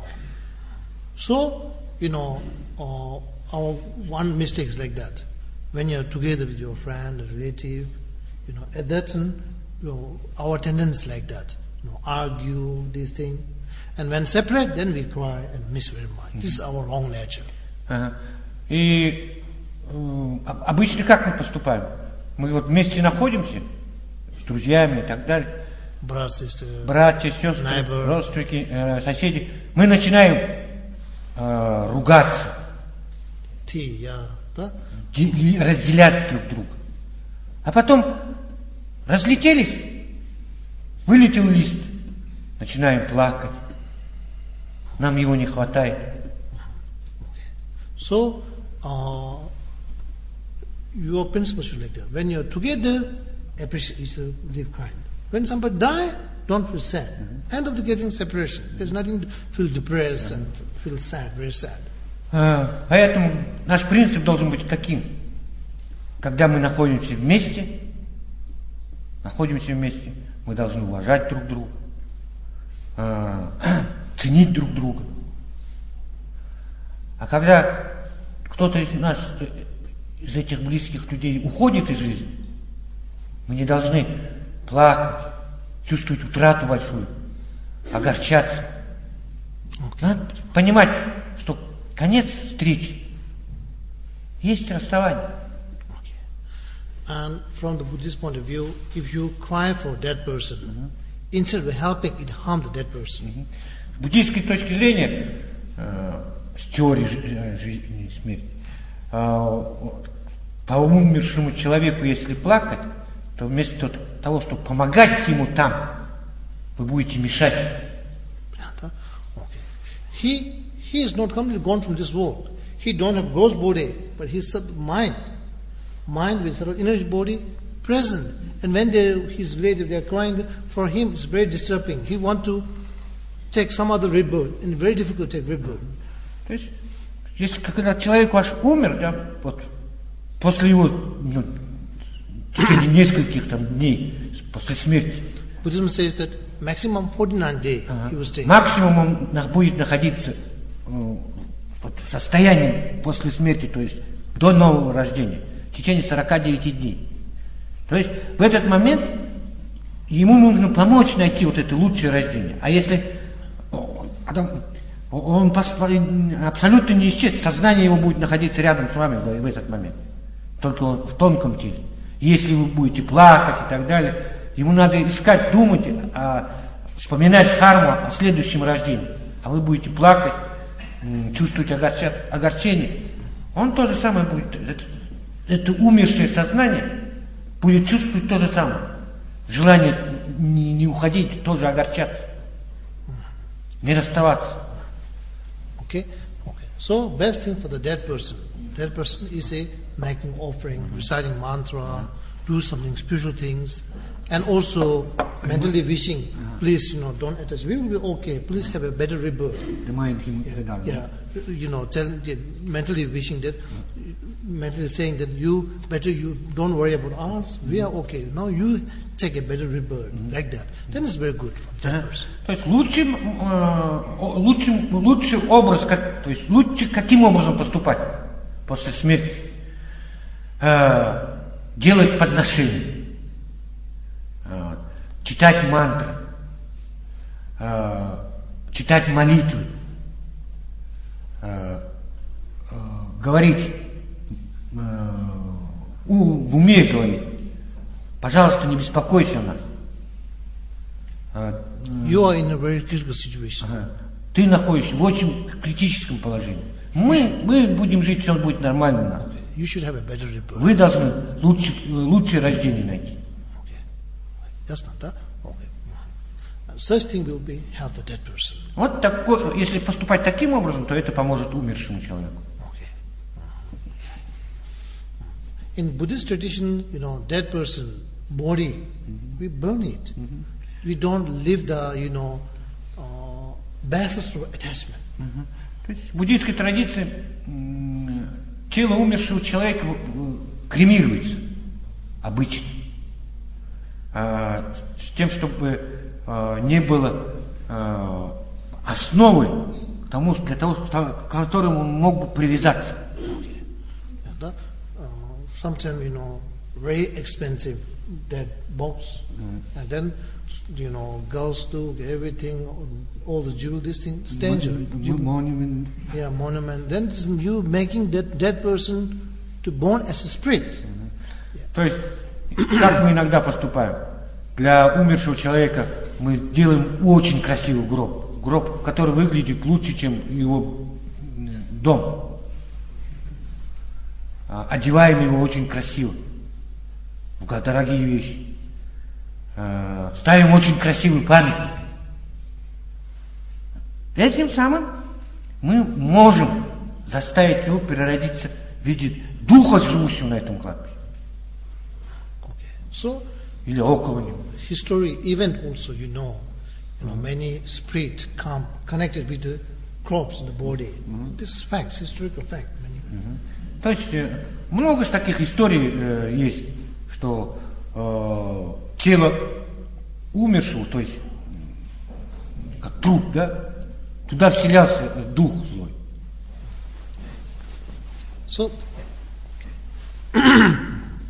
So, you know, uh, our one mistake is like that. When you're together with your friend, a relative, you know, at that time, you know, our tendency like that, you know, argue these things, and when separate, then we cry and miss very much. Mm-hmm. This is our wrong nature. Uh-huh. И э, обычно как мы поступаем? Мы вот вместе находимся с друзьями и так далее. Брат, sister, Братья, сестры, neighbor. родственники, э, соседи. Мы начинаем э, ругаться, T, yeah, да? де- разделять друг друга. А потом разлетелись, вылетел лист, начинаем плакать. Нам его не хватает. So, uh, your principle should be like that. When you're together, appreciate each other, live kind. When somebody die, don't feel sad. Mm-hmm. End of the getting separation. There's nothing to feel depressed mm-hmm. and feel sad, very sad. А, поэтому наш принцип должен быть каким? Когда мы находимся вместе, находимся вместе, мы должны уважать друг друга, а, ценить друг друга. А когда кто-то из нас, из этих близких людей уходит из жизни, мы не должны плакать, чувствовать утрату большую, огорчаться. Okay. Надо понимать, что конец встречи есть расставание. Okay. And from the Buddhist point of view, if you cry for that person, mm-hmm. instead of helping, it harms the dead person. Mm-hmm. С буддийской точки зрения, э, с теорией жизни и смерти, э, по умершему человеку, если плакать, то вместо того, чтобы помогать ему там, вы будете мешать. Okay. He he is not completely gone from this world. He don't have gross body, but his mind, mind with sort of inner body present. And when they, his relative they are crying, for him it's very disturbing. He want to take some other rebirth, and very difficult to take rebirth. То есть, если когда человек ваш умер, да, вот после его ну, в течение нескольких там дней после смерти. Buddhism says that maximum forty-nine days ага. he will stay. Максимум он будет находиться э, в состоянии после смерти, то есть до нового рождения, в течение сорока девяти дней. То есть в этот момент ему нужно помочь найти вот это лучшее рождение. А если он абсолютно не исчез, сознание его будет находиться рядом с вами в этот момент, только в тонком теле. Если вы будете плакать и так далее, ему надо искать, думать, а, вспоминать карму о следующем рождении. А вы будете плакать, чувствовать огорчать, огорчение. Он то же самое будет, это, это умершее сознание будет чувствовать то же самое. Желание не, не уходить, тоже огорчаться. Не расставаться. Okay? Okay. So, best thing for the dead person. Dead person is a making offering, reciting mantra, do something spiritual things, and also mentally wishing, please, you know, don't attach. We will be okay. Please have a better rebirth. Remind him. Yeah, yeah. You know, tell, mentally wishing that, mentally saying that you better, you don't worry about us. We are okay. Now you take a better rebirth, mm-hmm. like that. Then it's very good for that person. То есть лучшим, э, лучшим, лучший образ, как, то есть лучше каким образом поступать после смерти? Э, делать подношения, э, читать мантры, э, читать молитвы, э, э, говорить, э, у, в уме говорить. Пожалуйста, не беспокойся о нас. Э, You are in a very critical situation. Ага. Ты находишься в очень критическом положении. Мы, мы будем жить, все будет нормально. You should have a better rebirth. Вы должны лучше, лучшее рождение найти. Okay. That's not that. Okay. And such thing will be help the dead person. Вот такой, если поступать таким образом, то это поможет умершему человеку. Okay. In Buddhist tradition, you know, dead person body, mm-hmm. we burn it. Mm-hmm. We don't leave the, you know, uh, basis for attachment. Mm-hmm. То есть в буддийской традиции тело умершего человека кремируется обычно, а, с тем, чтобы а, не было а, основы к тому, для того, к которому он мог бы привязаться. Okay. That, uh, sometimes, you know, very expensive dead box, mm-hmm. and then, you know, girls do everything, all the jewel, this thing, stranger. Monument. Yeah, monument. Then you making that dead person to born as a spirit. То есть, как мы иногда поступаем? Для умершего человека мы делаем очень красивый гроб. Гроб, который выглядит лучше, чем его дом. Одеваем его очень красиво. В дорогие вещи. Ставим очень красивый памятник. Этим самым мы можем заставить его переродиться в виде духа, живущего на этом кладбище. Okay. So, или около него. History event also, you know, you know, many spirits come connected with the crops in the body. Mm-hmm. This is fact, historical fact. Many. Mm-hmm. То есть много же таких историй э, есть, что э, тело умершего, то есть как труп, да, туда вселялся дух злой. So, okay.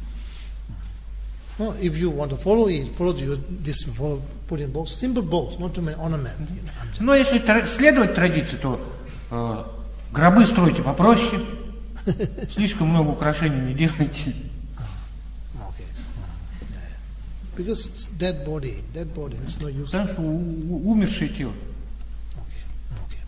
No, if you want to follow it, follow you, this, follow, put in box, simple box, not too many ornament. You know, но если следовать традиции, то э, гробы стройте попроще, слишком много украшений не делайте. Okay. Because dead body, dead body, there's no use. Потому что умершее тело. Okay. Okay.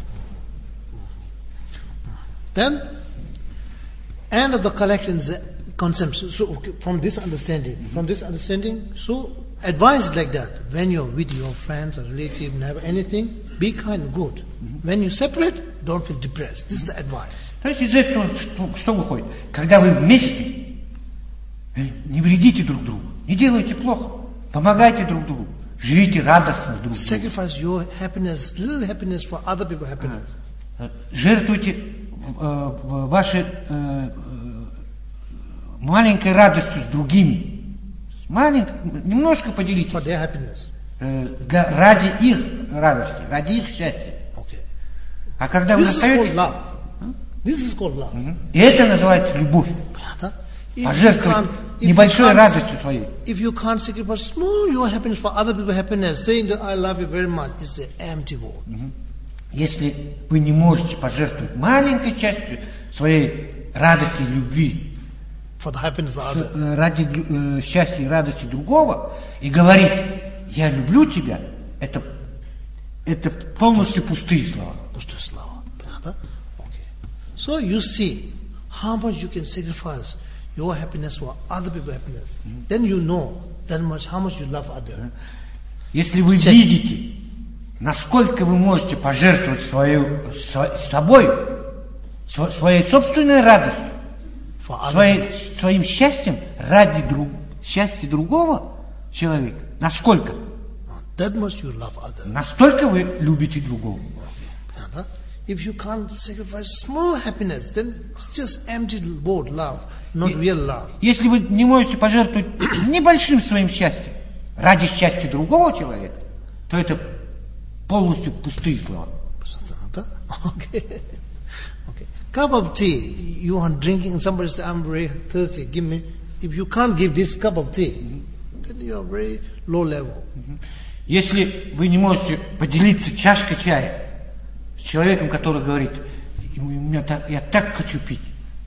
Then, end of the collection is concept. So, so okay, from this understanding, mm-hmm. from this understanding, so advice is like that. When you're with your friends or relatives, never anything, be kind and good. Mm-hmm. When you separate, don't feel depressed. This is the advice. То есть из этого что, что выходит? Когда вы вместе, не вредите друг другу, не делайте плохо, помогайте друг другу, живите радостно друг другу. Sacrifice your happiness, little happiness for other people's happiness. Жертвуйте э, ваши э, маленькой радостью с другими. Маленькой, немножко поделитесь. For their happiness. Э, для, ради их радости, ради их счастья. Okay. А когда вы достаете... This is called love. Uh-huh. И это называется любовь. Пожертвовать небольшой радостью своей. If you can't sacrifice small your happiness for other people's happiness, saying that I love you very much, it's an empty word. Uh-huh. Если вы не можете пожертвовать маленькой частью своей радости и любви for the happiness of others, ради э, счастья и радости другого, и говорить «я люблю тебя», это, это полностью пустые слова. Пустые слова. Okay. So you see how much you can sacrifice your happiness for other people's happiness. Mm-hmm. Then you know that much how much you love others. Если вы Check. видите, насколько вы можете пожертвовать свою, собой, своей собственной радостью, своей, своим счастьем ради друг, счастья другого человека, насколько? That much you love others. Настолько вы любите другого. Okay. If you can't sacrifice small happiness, then it's just empty word love, not И, real love. Если вы не можете пожертвовать небольшим своим счастьем ради счастья другого человека, то это полностью пустые слова. Okay. Okay. Cup of tea, you are drinking, somebody says, I'm very thirsty, give me. If you can't give this cup of tea, mm-hmm. then you are very low level. Mm-hmm. Если вы не можете поделиться чашкой чая с человеком, который говорит, у меня так, я так хочу пить.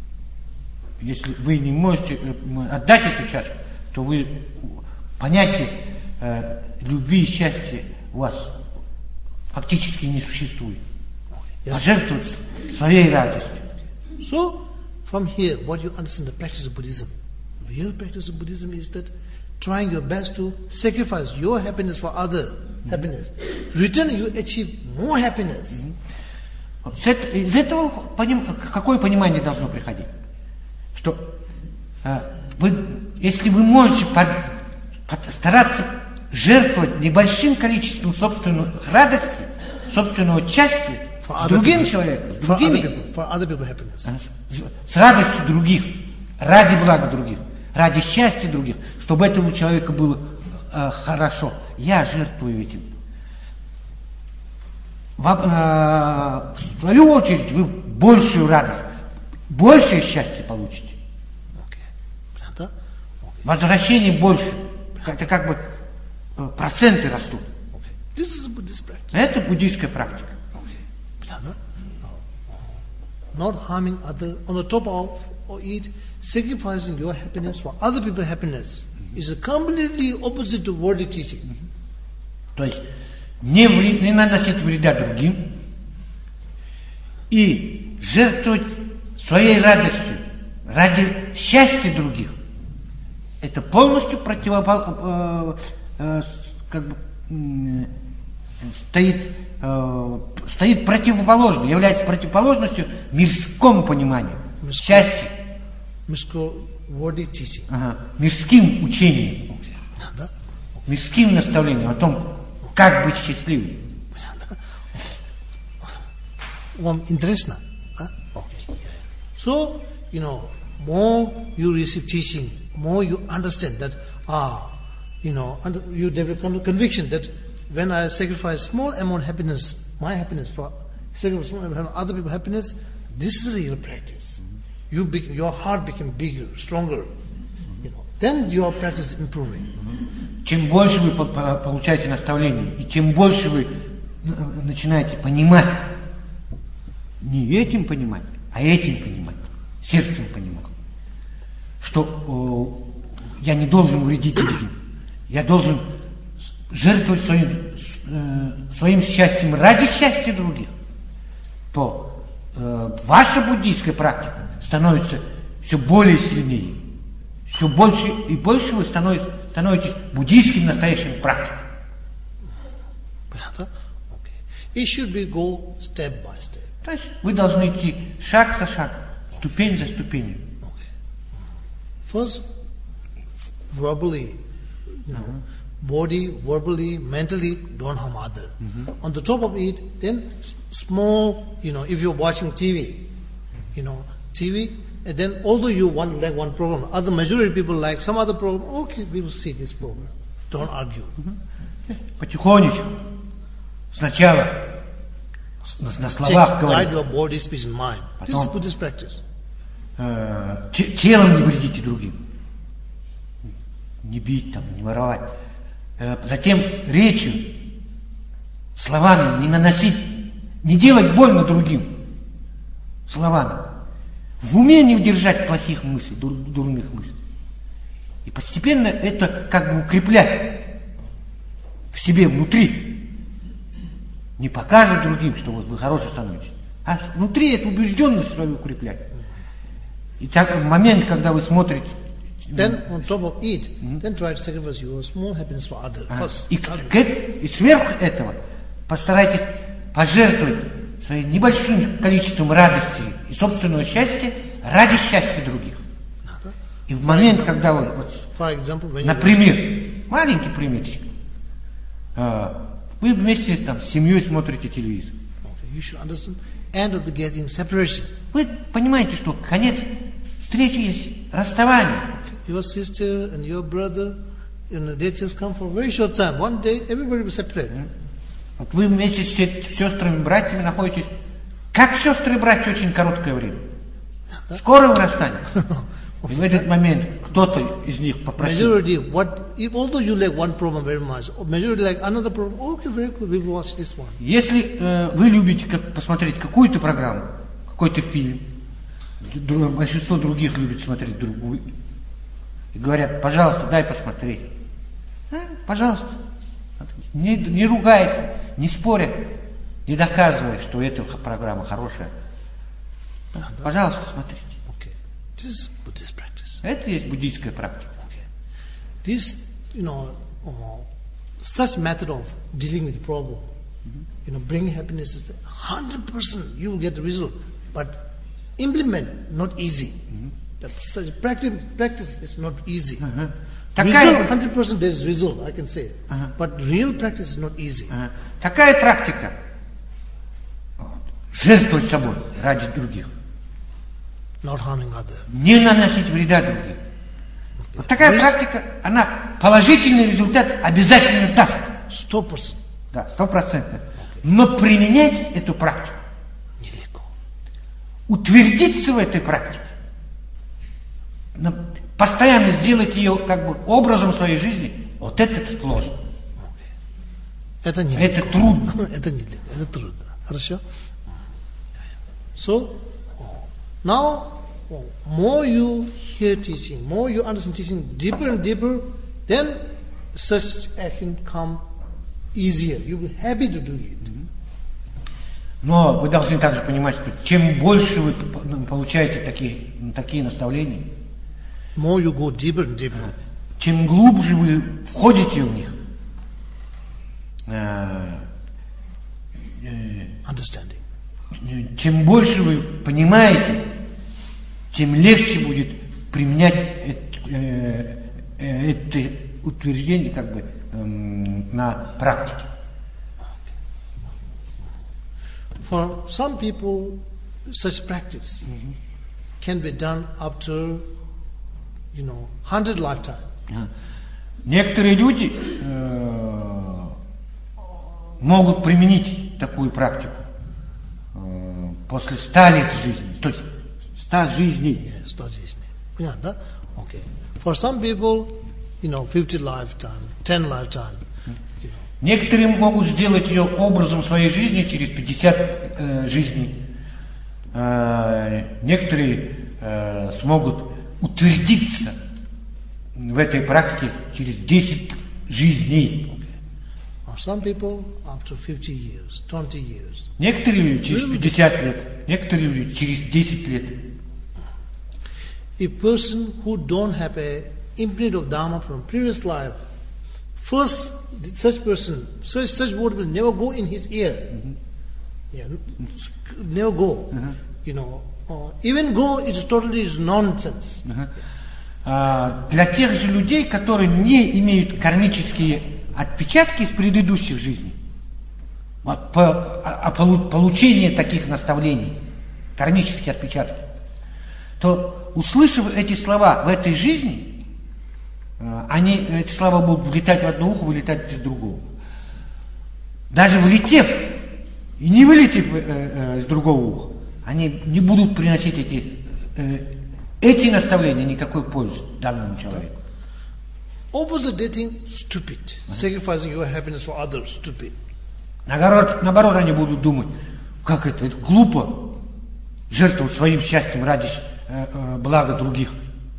Если вы не можете отдать эту чашку, то вы понятие э, любви и счастья у вас фактически не существует. Пожертвовать своей радостью. So, from here, what you understand the practice of Buddhism? Real practice of Buddhism is that trying your best to sacrifice your happiness for other mm-hmm. happiness. Return, you achieve more happiness. Mm-hmm. Из этого поним, какое понимание должно приходить? Что э, вы, если вы можете под, под, стараться жертвовать небольшим количеством собственной радости, собственного счастья с другим people, человеком, с другими, people, for other people happiness. С, с радостью других, ради блага других, ради счастья других, чтобы этому человеку было э, хорошо. Я жертвую этим. В, э, в свою очередь вы большую радость, большее счастье получите. Okay. Okay. Возвращение больше. Это как бы э, проценты растут. Okay. This is a Buddhist practice. Это буддийская практика. Okay. not harming other, on the top of or it, sacrificing your happiness for other people's happiness is a completely opposite to worldly teaching. То есть не, вред, не наносить вреда другим и жертвовать своей радостью ради счастья других. Это полностью противопол, э, э, как бы, э, стоит, э, стоит противоположно, является противоположностью мирскому пониманию счастья. Ага, мирским учением, okay. okay. мирским наставлением о том, как быть счастливым. Вам интересно? Huh? Okay. Yeah. So, you know, more you receive teaching, more you understand that, ah, you know, and you develop conviction that when I sacrifice small amount of happiness, my happiness for sacrifice small amount of other people's happiness, this is real practice. You be, your heart become bigger, stronger. You know, then your practice is improving. Чем больше вы получаете наставлений, и чем больше вы начинаете понимать, не этим понимать, а этим понимать, сердцем понимать, что э, я не должен вредить другим, я должен жертвовать своим, э, своим счастьем ради счастья других, то э, ваша буддийская практика становится все более сильнее, все больше и больше вы становитесь, становитесь буддийским настоящим практиком. Понятно? Okay. It should be go step by step. То есть вы должны идти шаг за шагом, ступень за ступенью. Okay. First, verbally, you know, uh-huh. body, verbally, mentally, don't harm other. Mm-hmm. On the top of it, then small, you know, if you're watching T V, you know, T V, and then although you want like one program, other majority people like some other program, okay, we will see this program. Don't argue. Mm-hmm. Потихонечку. Сначала на, на словах говорить. Your body, speech, and mind. This is Buddhist practice. Э, телом не вредите другим. Не бить там, не воровать. Э, затем речью, словами не наносить, не делать больно другим. Словами. В уме не удержать плохих мыслей, дур, дурных мыслей. И постепенно это как бы укреплять в себе внутри. Не показывать другим, что вот вы хороший становитесь, а внутри эту убежденность свою укреплять. И так в момент, когда вы смотрите... Then on top of it, mm-hmm. then try to sacrifice your small happiness for others. А, First, и, к, и сверх этого постарайтесь пожертвовать своим небольшим количеством радости и собственного счастья ради счастья других. И в момент, когда вы, вот, example, например, маленький примерчик, вы вместе там, с семьей смотрите телевизор. Okay. Вы понимаете, что конец встречи есть расставание. Okay. Your sister and your brother, you know, they just come for a very short time. One day, everybody will separate. Вот вы вместе с сестрами, братьями находитесь, как сестры и братья, очень короткое время. Скоро вы расстанетесь. И в этот момент кто-то из них попросил. Majority, what, if, although you like one program very much, majority like another program, okay, very good, we will watch this one. Если э, вы любите как, посмотреть какую-то программу, какой-то фильм, большинство других любит смотреть другую, и говорят, пожалуйста, дай посмотреть. А, пожалуйста. Не, не ругайся, не споря, не доказывая, что эта программа хорошая. Пожалуйста, смотрите. This is Buddhist practice. Это есть буддийская практика. Okay. This, you know, uh, such method of dealing with the problem, mm-hmm. you know, bringing happiness is one hundred percent you will get the result, but implement not easy. Mm-hmm. The, such practice, practice is not easy. Uh-huh. Result, one hundred percent there is result, I can say, uh-huh. but real practice is not easy. Uh-huh. Такая практика, жертвовать собой ради других. Not harming others. Не наносить вреда другим. Okay. Вот такая This... практика, она положительный результат обязательно даст. Сто процентов. Да, стопроцентно. Okay. Но применять эту практику, нелегко. Утвердиться в этой практике, постоянно сделать ее как бы образом своей жизни, вот это сложно. Okay. Это нелегко. Это трудно. Это нелегко, это трудно. Хорошо? So, Now, oh, more you hear teaching, more you understand teaching deeper and deeper, then such action come easier. You'll be happy to do it. Но вы должны также понимать, что чем больше вы получаете такие, такие наставления, more you go deeper and deeper. Чем глубже вы входите в них, э, э, understanding. Чем больше вы понимаете, тем легче будет применять это, э, это утверждение как бы э, на практике. For some people, such practice mm-hmm. can be done after, you know, hundred lifetimes. Некоторые люди э, могут применить такую практику э, после ста лет жизни, то есть ста жизней. Yeah, ста жизней. Понятно? Okay. For some people, you know, fifty lifetime, ten lifetime. Некоторые могут сделать ее образом своей жизни через пятьдесят э, жизней. Э, некоторые э, смогут утвердиться в этой практике через десять жизней. Okay. Some people after fifty years, twenty years. Некоторые через пятьдесят лет, некоторые через десять лет. A person who don't have a imprint of Dharma from previous life, first, such person, such such word will never go in his ear. Mm-hmm. Yeah, never go. Uh-huh. You know, uh, even go is totally is nonsense. Uh-huh. Uh, для тех же людей, которые не имеют кармические отпечатки из предыдущих жизней, вот, по, о, о получении таких наставлений, кармические отпечатки, то, услышав эти слова в этой жизни, они, эти слова будут влетать в одно ухо, вылетать из другого. Даже влетев и не вылетев э, э, из другого уха, они не будут приносить эти, э, эти наставления никакой пользы данному человеку. Opposite dating, stupid. Sacrificing your happiness for others, stupid. Наоборот, наоборот, они будут думать, как это, это глупо жертвовать своим счастьем ради э, э, блага других.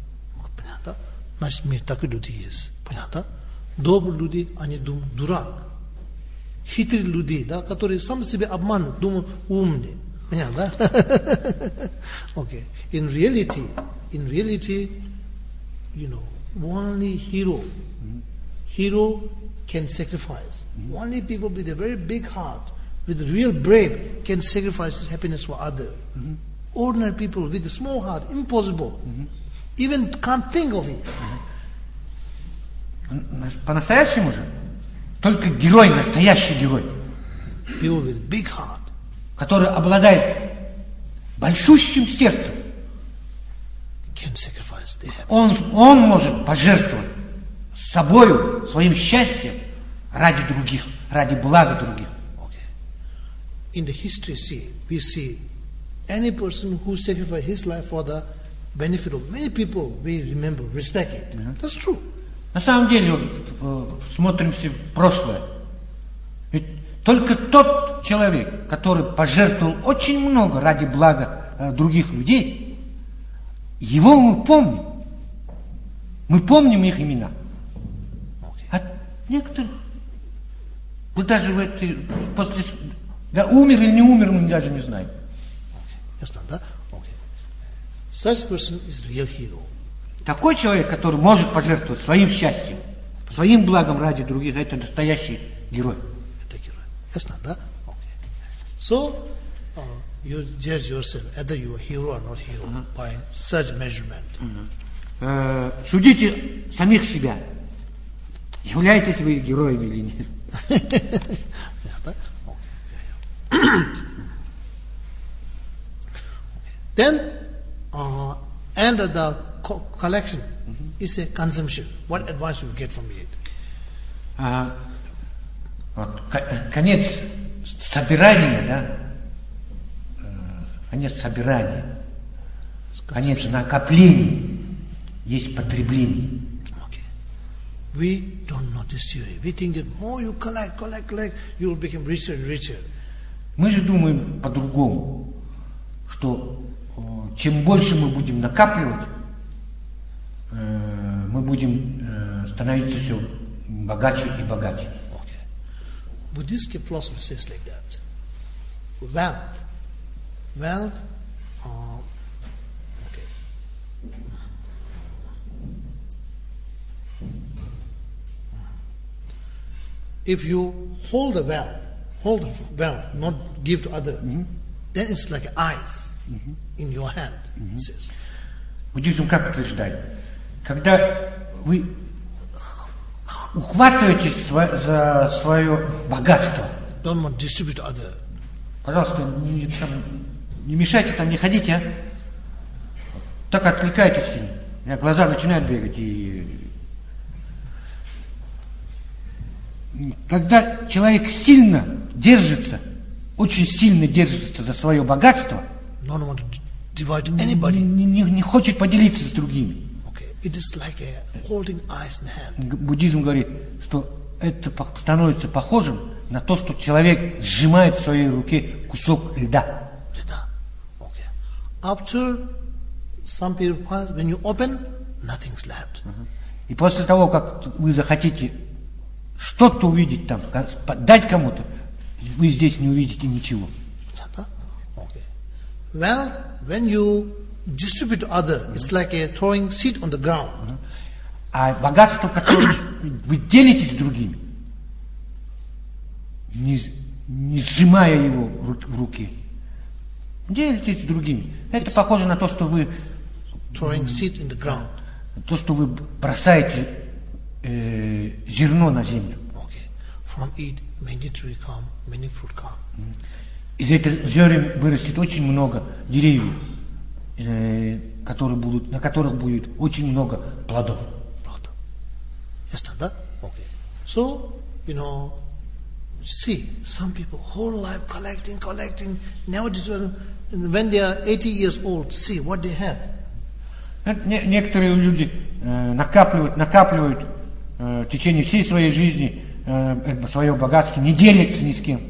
Наш мир такой люди есть. Понятно? Добрые люди, они думают, дурак. Хитрые люди, да, которые сами себя обманывают, думают, умные. Понятно, да? Okay. In reality, in reality, you know, only hero, hero can sacrifice. Only people with a very big heart, with a real brave, can sacrifice his happiness for others. Ordinary people with a small heart, impossible. Even can't think of it. По-настоящему же только герой, настоящий герой, people with big heart, который обладает большущим сердцем, can sacrifice their happiness. Он, он может пожертвовать собою, своим счастьем ради других, ради блага других. Okay. In the history, see, we see any person who sacrificed his life for the benefit of many people, we remember, respect it. Mm-hmm. That's true. На самом деле, вот, смотримся в прошлое. Ведь только тот человек, который пожертвовал очень много ради блага э, других людей, его мы помним. Мы помним их имена. Okay. А некоторые, мы даже в этой, после, да, умер или не умер, мы даже не знаем. Okay. Ясно, да? Such person is real hero. Такой человек, который может пожертвовать своим счастьем, своим благом ради других, это настоящий герой. Это герой. Ясно, да? Okay. So, uh, you judge yourself whether you are hero or not hero uh-huh. by such measurement. Uh-huh. Uh, судите самих себя. Являетесь вы героями или нет? Yeah, okay. Then, uh, and the co- collection mm-hmm. is a consumption. What advice you get from it? Uh, вот, конец собирания, да? Конец собирания, конец накопления есть потребление. Okay. We don't know this theory. We think that more you collect, collect, collect, you will become richer and richer. Мы же думаем по-другому, что чем больше мы будем накапливать, э, мы будем э, становиться все богаче и богаче. Okay. Buddhist philosophy says like that. Wealth. Wealth. Uh, okay. If you hold the wealth, hold the wealth, not give to other, mm-hmm. then it's like ice mm-hmm. in your hand, mm-hmm. it says. Буддизм как утверждает? Когда вы ухватываетесь за свое богатство, don't want to distribute to other. Пожалуйста, не, там, не мешайте там, не ходите, а? Так отвлекайтесь. У меня глаза начинают бегать. И... Когда человек сильно держится, очень сильно держится за свое богатство, не, не, не хочет поделиться с другими. Okay. It is like a holding ice in hand. Буддизм говорит, что это становится похожим на то, что человек сжимает в своей руке кусок льда. Okay. After some period pass, when you open, nothing's left. И после того, как вы захотите что-то увидеть там, дать кому-то, вы здесь не увидите ничего. Okay. Well, when you distribute to other, it's like a throwing seed on the ground. А богатство, которое вы делитесь с другими, не, не сжимая его в руке, делитесь с другими. Это похоже на то, что вы throwing seed in the ground. То, что вы бросаете э, зерно на землю. Okay. From it, many tree come, many fruit come. Из этих зерен вырастет очень много деревьев, э, которые будут, на которых будет очень много плодов. Yes, да? Okay. So, you know, see, some people whole life collecting, collecting, never distribute. When they are eighty years old, see what they have. Некоторые люди э, накапливают, накапливают э, в течение всей своей жизни э, свое богатство, не делятся ни с кем.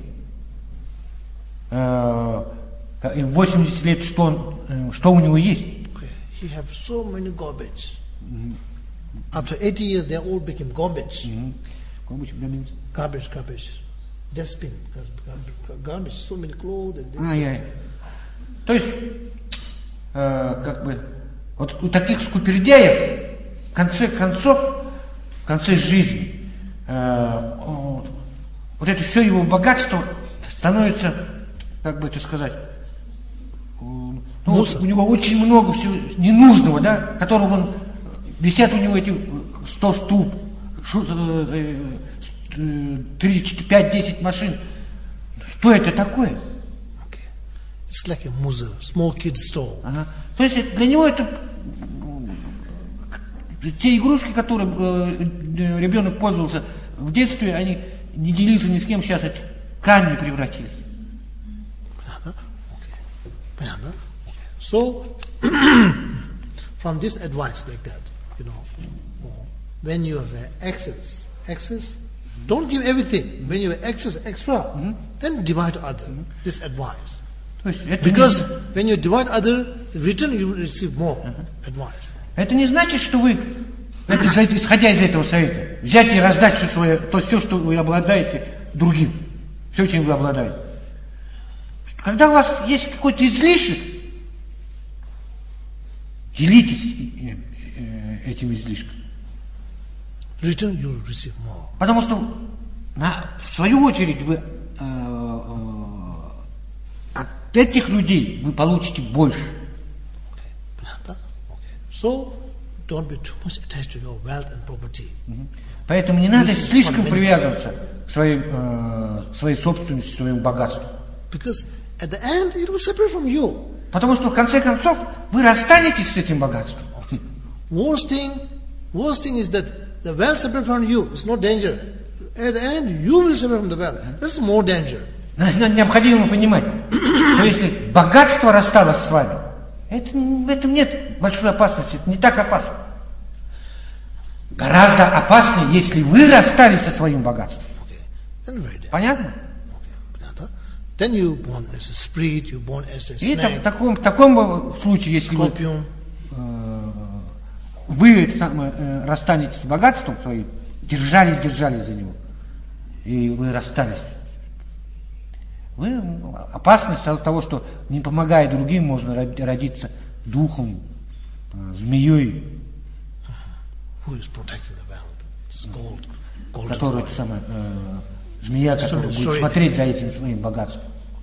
Э, в восемьдесят лет что, он, э, что у него есть? Okay. He have so many garbage. Mm-hmm. After eighty years, they all became garbage. Mm-hmm. Garbage, means? Garbage, garbage. Dustbin, garbage, so many clothes. And this а, я. То есть, э, как бы, вот у таких скупердяев в конце концов, в конце жизни, э, вот это все его богатство становится, как бы это сказать, ну, вот у него очень много всего ненужного, да, которого он, висят у него эти сто штук, три, четыре, пять, десять машин. Что это такое? Okay. It's like a muzar, small kids store. Ага. То есть для него это те игрушки, которые э, ребенок пользовался в детстве, они не делился ни с кем, сейчас эти камни превратились. Понятно? Okay. Понятно? Okay. So, from this advice like that, you know, when you have excess, excess, don't give everything. When you have excess, extra, mm-hmm. then divide to other. Mm-hmm. This advice. Because не... when you divide other, in return you will receive more uh-huh. advice. Это не значит, что вы, это, исходя из этого совета, взять и раздать все свое, то все, что вы обладаете, другим. Все, чем вы обладаете. Когда у вас есть какой-то излишек, делитесь этим излишком. Return you will receive more. Потому что на, в свою очередь вы э, э, от этих людей вы получите больше. Okay. Okay. So, don't be too much attached to your wealth and property. Mm-hmm. Поэтому не надо слишком привязываться к своей, э, своей собственности, своему богатству. Because at the end it will separate from you. Потому что в конце концов вы расстанетесь с этим богатством. Okay. Worst thing, worst thing is that the wealth separate from you. It's no danger. At the end, you will separate from the wealth. That's more danger. Необходимо понимать, что если богатство рассталось с вами, это, в этом нет большой опасности. Это не так опасно. Гораздо опаснее, если вы расстались со своим богатством. Okay. Понятно? Okay. Then you born as a spirit, you born as a И там, в, snake, таком, в таком случае, если вы, scorpion. э, вы это самое, э, расстанетесь с богатством своим, держались, держались за него, и вы расстались, вы ну, опасность от того, что не помогая другим, можно родиться духом, э, змеей, Who is protecting the wealth? It's gold, golden которая coin. самая, э, змея, которая Sorry, будет sorry. смотреть за этим своим богатством.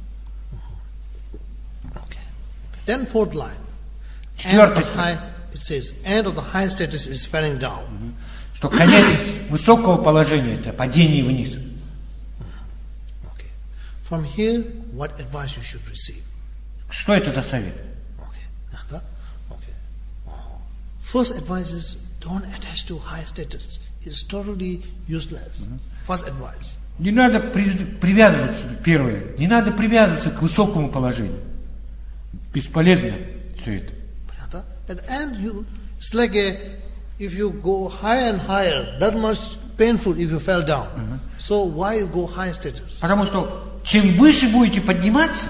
Okay. Then fourth line. End of Четвертый, the high, it says, end of the high status is falling down. что конец высокого положения – это падение вниз. Okay. From here, what advice you should receive? Что это за совет? Okay. Nanda? Okay. Oh. First advice is don't attach to high status. It's totally useless. First advice. Не надо при- привязываться, первое, не надо привязываться к высокому положению. Бесполезно все это. Nanda? At the end, you, it's like a, if you go higher and higher, that much painful if you fell down. So why you go high status? Потому что чем выше будете подниматься,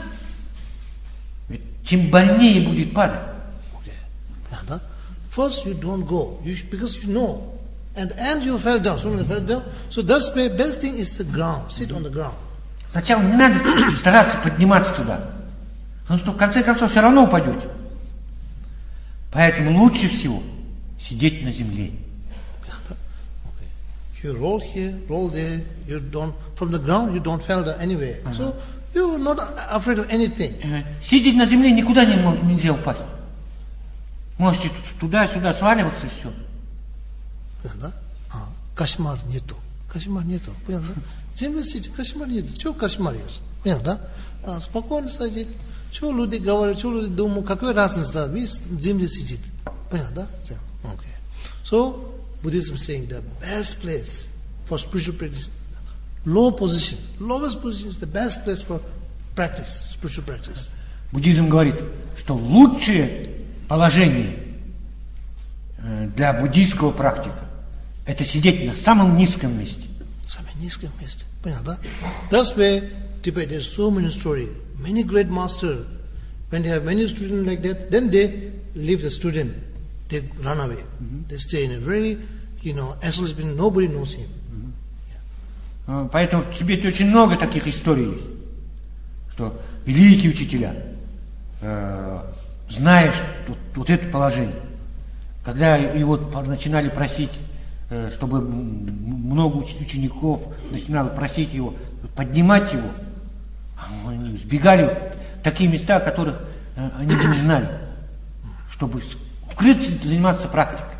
тем больнее будет падать. Okay. Nanda? First, you don't go you, sh- because you know. And and you fell down. So when you fell down, so that's the best thing is the ground. Sit on the ground. Сначала не надо стараться подниматься туда, потому что в конце концов все равно упадете. Поэтому лучше всего сидеть на земле. Nanda? Okay. You roll here, roll there. You don't from the ground. You don't fall down anywhere. So you're not afraid of anything. Э, Сидеть на земле никуда не мо- нельзя упасть. Можете туда-сюда сваливаться и все. Понятно? А, кошмар нету. Кошмар нету. Понятно? Земля сидит, кошмар нету. Чего кошмар есть? Понятно? А, спокойно сидит. Чего люди говорят, чего люди думают, какой разница, да? Весь земля сидит. Понятно? Да? Okay. So, Buddhism saying the best place for spiritual practice, low position, lowest position is the best place for practice, spiritual practice. Буддизм говорит, что лучшее положение э, для буддийского практика – это сидеть на самом низком месте. Самое низкое место. Понятно? That's why Tibet there's so many stories. Many great masters, when they have many students like that, then they leave the student. They run away. They stay in a very, you know, isolated. Nobody knows him. Э, Поэтому в Тибете очень много таких историй есть, что великие учителя, э, зная что- вот это положение, когда его по- начинали просить, э, чтобы м- много уч- учеников начинало просить его, поднимать его, а они сбегали в такие места, о которых э, они бы не знали, чтобы скрыться, заниматься практикой.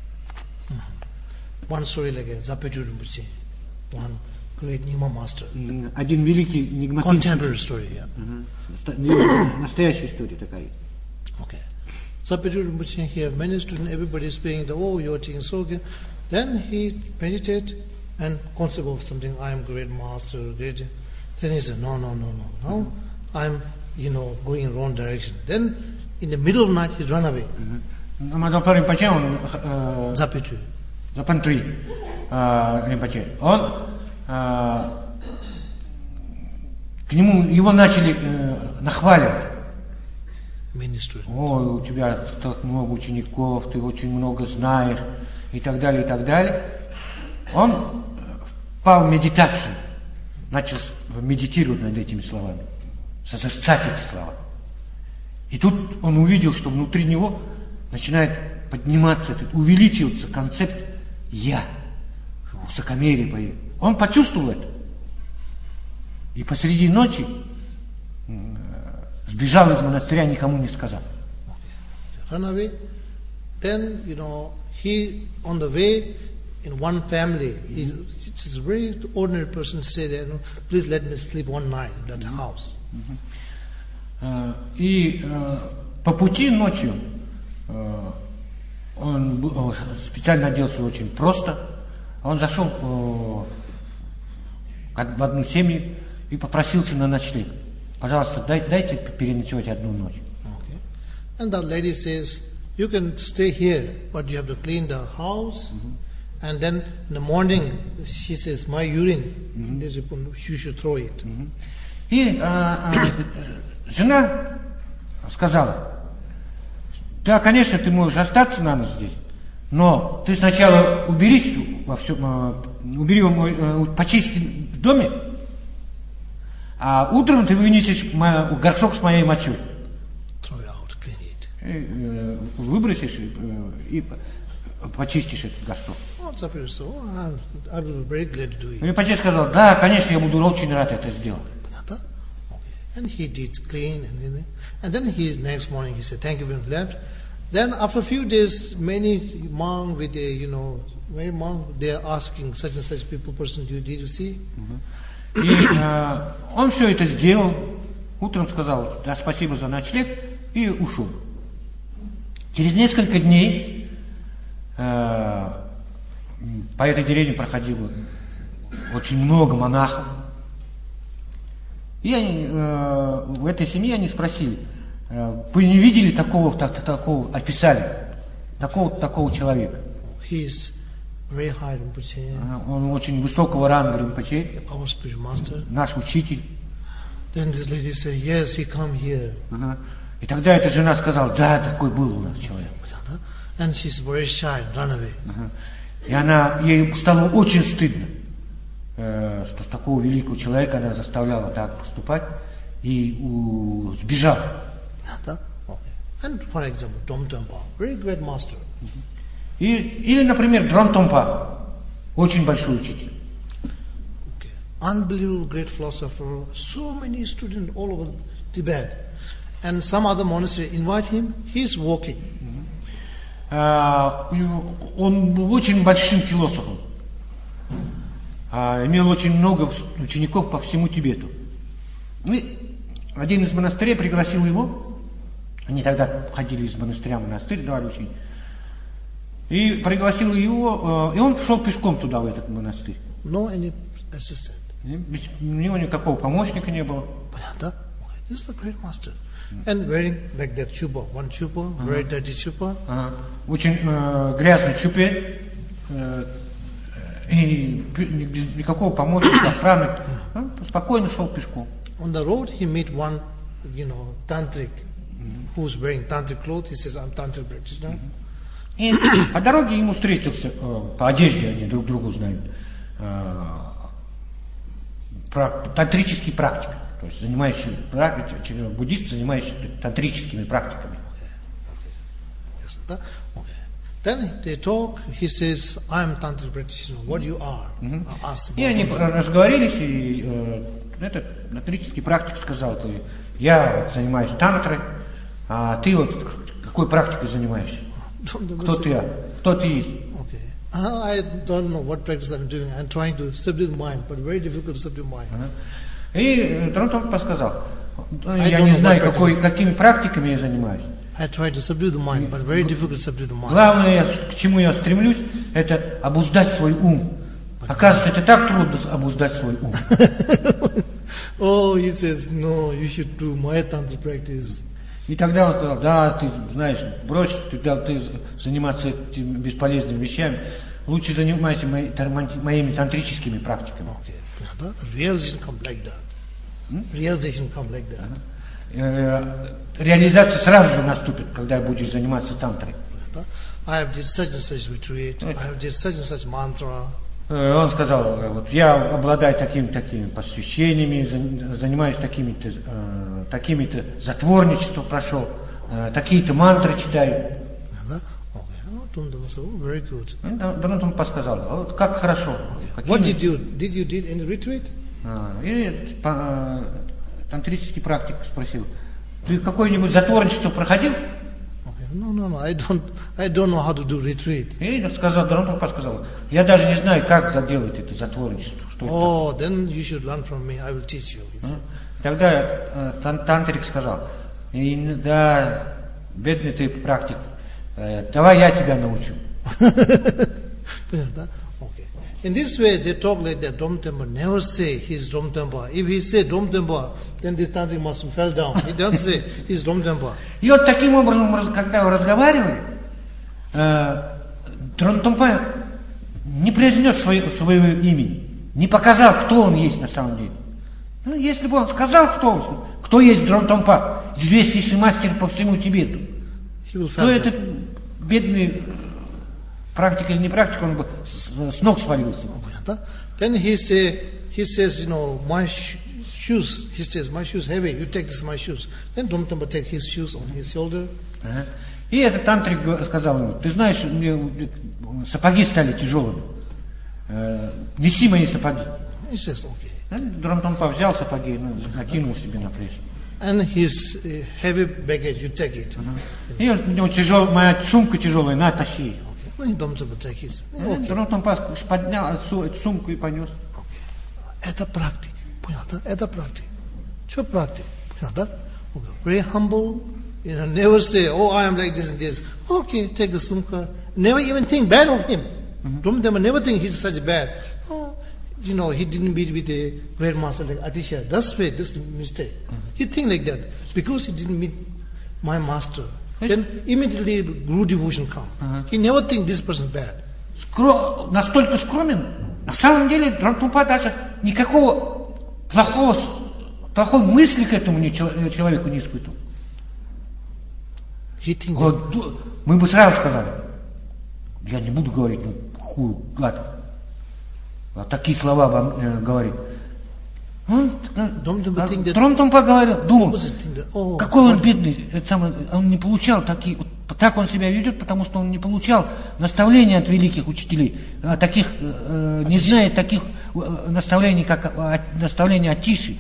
One story like a Zapaju Rinpoche, one great Nyingma master. М, Один великий нигматический, Contemporary story, yeah. наста- настоящая история такая. Okay. Zapaju Rinpoche, he have many students, everybody is saying, the, oh, you're teaching so good. Then he meditate and concept of something, I am great master, great. Then he said, no, no, no, no, no, I'm, you know, going in wrong direction. Then in the middle of night, he run away. Мадапа Римпоче, он э, Zapaju. Запантри э, Римпоче, он э, к нему его начали э, нахваливать. Many students. Ой, у тебя так много учеников, ты очень много знаешь, и так далее, и так далее. Он впал в медитацию, начал медитировать над этими словами, созерцать эти слова. И тут он увидел, что внутри него начинает подниматься, этот, увеличиваться концепт «я», высокомерие появилось. Он почувствовал это. И посреди ночи м, сбежал из монастыря, никому не сказал. Run away. Then, you know, he, on the way, in one family, he's, it's a very ordinary person say that, you know, please let me sleep one night in that house. Э, И э, по пути ночью э, он бу- э, специально оделся очень просто. Он зашел э, в одну семью и попросился на ночлег. Пожалуйста, дай- дайте переночевать одну ночь. Okay. And the lady says, you can stay here, but you have to clean the house. And then in the morning, she says, my urine, there's a- you should throw it. И а, а, жена сказала: да, конечно, ты можешь остаться на ночь здесь, но ты сначала уберись во всем, убери, почисти в доме, а утром ты вынесешь горшок с моей мочой. Выбросишь и почистишь этот горшок. И почти сказал: да, конечно, я буду очень рад это сделать. And he did clean, and, and then he next morning he said, "Thank you very much." Left. Then after a few days, many monk with a you know very monk they are asking such and such people person, did you see? И э, он все это сделал. Утром сказал: да, спасибо за ночлег, и ушел. Через несколько дней э, по этой деревне проходило очень много монахов. И они, э, в этой семье они спросили: э, вы не видели такого, так, такого, описали такого, такого человека? Very high Rinpoche, он очень высокого ранга Rinpoche, our spiritual master. Наш учитель. Then this lady said, yes, he come here. Ага. И тогда эта жена сказала: да, такой был у нас человек. And she's very shy, run away. Ага. И она, ей стало очень стыдно, э, что с такого великого человека она заставляла так поступать, и у, сбежала. Okay. And for example, Dom Tempa, very great master. И, или, например, Дрон Томпа, очень большой учитель. Okay. Unbelievable great philosopher, so many students all over Tibet. And some other monastery invite him, he's walking. Uh, он был очень большим философом. Uh, имел очень много учеников по всему Тибету. И один из монастырей пригласил его. Они тогда ходили из монастыря в монастырь, давали учение. И пригласил его, и он пошел пешком туда, в этот монастырь. No any assistant. Без, у него никакого помощника не было. Понятно? Okay. This is the great master. And wearing like that chupa, one chupa, uh-huh. very dirty chupa. Uh-huh. Очень э, грязный чупе, э, и без никакого помощника, охраны. Uh-huh. Спокойно шел пешком. On the road he met one, you know, tantric, uh-huh. who's wearing tantric clothes. He says, I'm tantric practitioner. Uh-huh. И по дороге ему встретился, по одежде они друг другу знают, тантрический практик, то есть занимающий, буддист, занимающийся тантрическими практиками. Okay. Okay. Then they talk, he says, I'm tantric practitioner, what you are? Mm-hmm. И они разговорились, и этот тантрический практик сказал: я занимаюсь тантрой, а ты вот какой практикой занимаешься? Кто ты? Кто ты есть? Okay. I don't know what practice I'm doing. I'm trying to subdue the mind, but very difficult to subdue mind. Uh-huh. И Дрон Томпа сказал: я не знаю, какой, какими практиками я занимаюсь. I try to subdue the mind, but very difficult to subdue the mind. Главное, к чему я стремлюсь, это обуздать свой ум. Оказывается, это так трудно обуздать свой ум. Oh, he says, no, you should do my tantra practice. И тогда он сказал: да, ты знаешь, брось ты, да, ты заниматься этими бесполезными вещами, лучше занимайся мои, моими тантрическими практиками. Okay. Realization come like that. Hmm? Realization come like that. Uh-huh. Реализация сразу же наступит, когда будешь заниматься тантрой. I have did such and such retreat. I have did such and such mantra. Он сказал: вот я обладаю такими-такими посвящениями, занимаюсь такими-то, э, такими-то затворничество прошел, э, такие-то мантры читаю. Дрон Томпа сказал: вот как хорошо. What did you did you did any retreat? И тантрический практик спросил: ты какое-нибудь затворничество проходил? No, no, no. I don't. I don't know how to do retreat. И сказал, Дрон Томпа сказал: я даже не знаю, как заделать это затворничество. Что oh, это? Then you should learn from me. I will teach you. Uh-huh. Тогда э, тан- тантрик сказал: и, да, бедный ты практик, э, давай я тебя научу. Okay. In this way, they talk like that. Dom Tempa never say he's Dom Tempa. If he say Dom Tempa, then this tantric master fell down. He doesn't say he's Dom Tempa. И вот таким образом, когда вы разговаривали, Дрон Томпа не произнес свое, своего имени, не показал, кто он есть на самом деле. Ну, если бы он сказал, кто он, кто есть Дромтомпа, известнейший мастер по всему Тибету, то этот бедный практик или не практик, он бы с, с ног свалился. Then he say, he says, you know, my sh- shoes. He says, my shoes heavy. You take this my shoes. Then Dhamma take his shoes on his shoulder. Ага. И этот тантрик сказал ему: ты знаешь, мне сапоги стали тяжелыми. Э, неси мои сапоги. He says, okay. Дромтомпа взял сапоги, ну, накинул себе на плечи. And his uh, heavy baggage, you take it. Ага. И у него тяжел, моя сумка тяжелая, на, тащи. Дромтомпа поднял эту сумку и понес. Это практик. Понял, да? Это практик. Что практик? Понял, да? Very humble. You know, never say, oh, I am like this and this. Okay, take the sumka. Never even think bad of him. Mm-hmm. Never think he's such bad. Oh, you know, he didn't meet with a great master like Atisha. That's way, that's the mistake. Mm-hmm. He think like that. Because he didn't meet my master. Yes. Then immediately Guru devotion come. Uh-huh. He never think this person bad. Скро... Настолько скромен. На самом деле Дромтомпа даже никакого плохого, плохой мысли к этому человеку не испытывал. Вот, мы бы сразу сказали: я не буду говорить, ну, хую, гад. А такие слова вам э, говорит. Дромтомпа говорил, думал, oh, какой он бедный, это самое, он не получал такие, вот, так он себя ведет, потому что он не получал наставления от великих учителей, а таких, э, не знает таких э, наставлений, как э, наставления Атиши.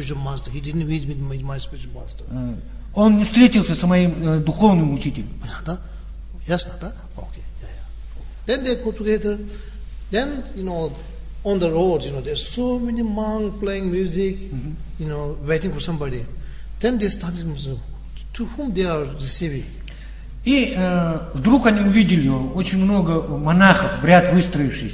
Он не встретился с моим э, духовным учителем. Понятно? Ясно, да? Okay. Yeah, yeah. Then they go together. Then, you know, on the road, you know, there's so many monks playing music, mm-hmm. you know, waiting for somebody. Then they started to whom they are receiving. И э, вдруг они увидели очень много монахов в ряд выстроившись.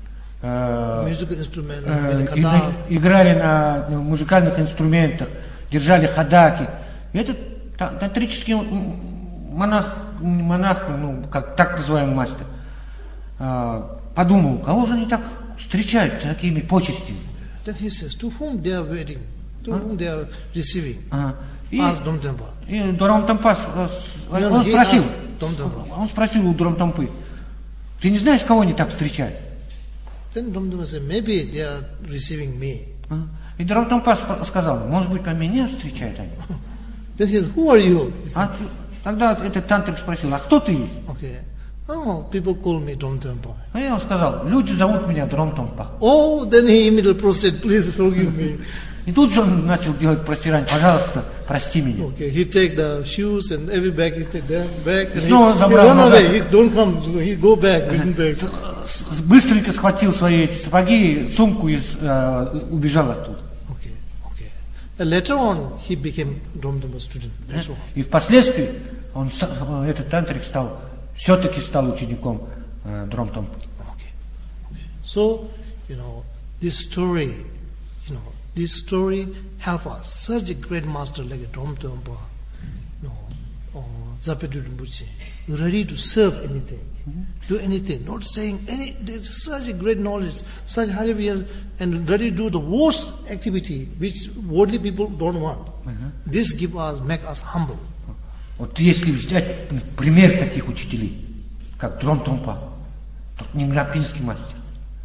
Э, э, и, играли на музыкальных инструментах, держали хадаки. И этот тантрический монах, монах, ну, как так называемый мастер, э, подумал, кого же они так встречают такими почестями? Then he says, to whom they are waiting, to ah? whom they are receiving. Ah. И, ask Dhamma. И Дромтомпа, он, он спросил, он спросил у Дромтомпы: ты не знаешь, кого они так встречают? Then Dhamma said, maybe they are receiving me. Ah. И Дромтомпа сказал: может быть, по меня встречают они? Then he said, who are you? А, тогда этот тантрик спросил: а кто ты есть? Okay. Oh, people call me Dhamma. А я ему сказал: люди зовут меня Дромтомпа. Oh, then he immediately prostrated, please forgive me. И тут же он начал делать простирание: пожалуйста, прости меня. Okay, he take the shoes and every bag he take them back. And снова he, забрал he run назад. away. He don't come. He go back. back. Быстренько схватил свои эти сапоги, сумку и uh, убежал оттуда. Okay, okay. And later on, he became Dhamma student. Later on. И впоследствии он, этот тантрик стал, все-таки стал учеником uh, Дромтомпы. Okay, okay. So, you know, this story, you know. This story help us. Such a great master like a Dhamma, you know, or Zapadu Rinpoche, ready to serve anything, mm-hmm. do anything, not saying any. There's such a great knowledge, such high level, and ready to do the worst activity which worldly people don't want. Mm-hmm. This give us, make us humble. Вот если взять пример таких учителей, как Дромтомпа, тот немрапинский мастер,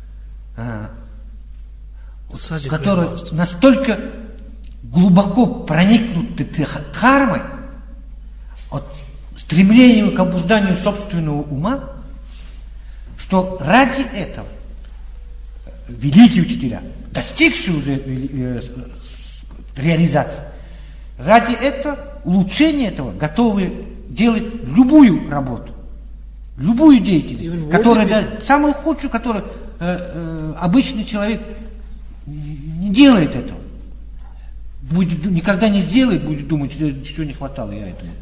которые настолько глубоко проникнуты дхармой, от стремлением к обузданию собственного ума, что ради этого великие учителя, достигшие уже реализации, ради этого, улучшения этого, готовы делать любую работу, любую деятельность, которая, да, самую худшую, которую э, э, обычный человек не делает этого. Будет, никогда не сделает, будет думать, что чего не хватало, я это.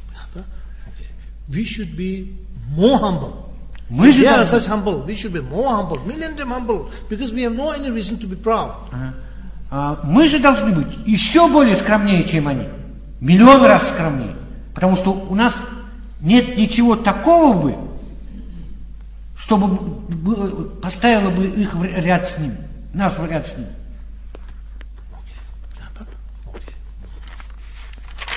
We should be more humble. Мы же they are such humble. We should be more humble, million times humble, because we have no any reason to be proud. Ага. А, мы же должны быть еще более скромнее, чем они, миллион раз скромнее, потому что у нас нет ничего такого бы, чтобы поставило бы их в ряд с ним. Нас в ряд с ним.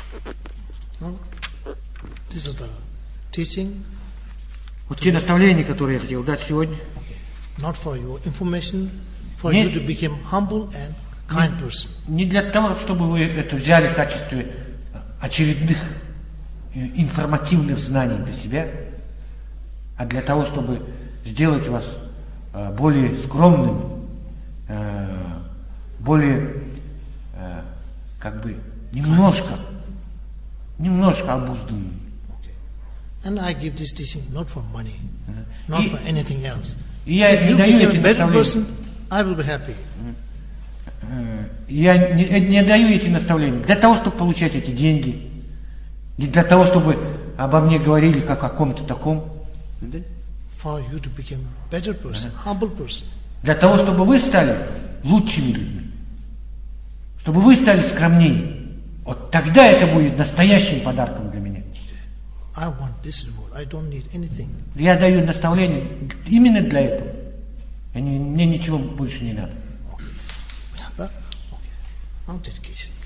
No? This is the teaching. Вот те наставления, которые я хотел дать сегодня. Not for your information, for Не- you to become humble and kind person. Не для того, чтобы вы это взяли в качестве очередных э, информативных знаний для себя, а для того, чтобы сделать вас э, более скромными, э, более э, как бы немножко, немножко обузданными. And I give this teaching not for money, not И- for anything else. И я If не you даю become эти a better наставления. person, I will be happy. Э, Я не, э, не даю эти наставления для того, чтобы получать эти деньги, не для того, чтобы обо мне говорили как о ком-то таком, For you to become better person, humble person. для того, чтобы вы стали лучшими людьми, чтобы вы стали скромнее. Вот тогда это будет настоящим подарком для меня. I want this reward. I don't need anything. Я даю наставления именно для этого. Я не- Мне ничего больше не надо. Да? Okay. Now dedication.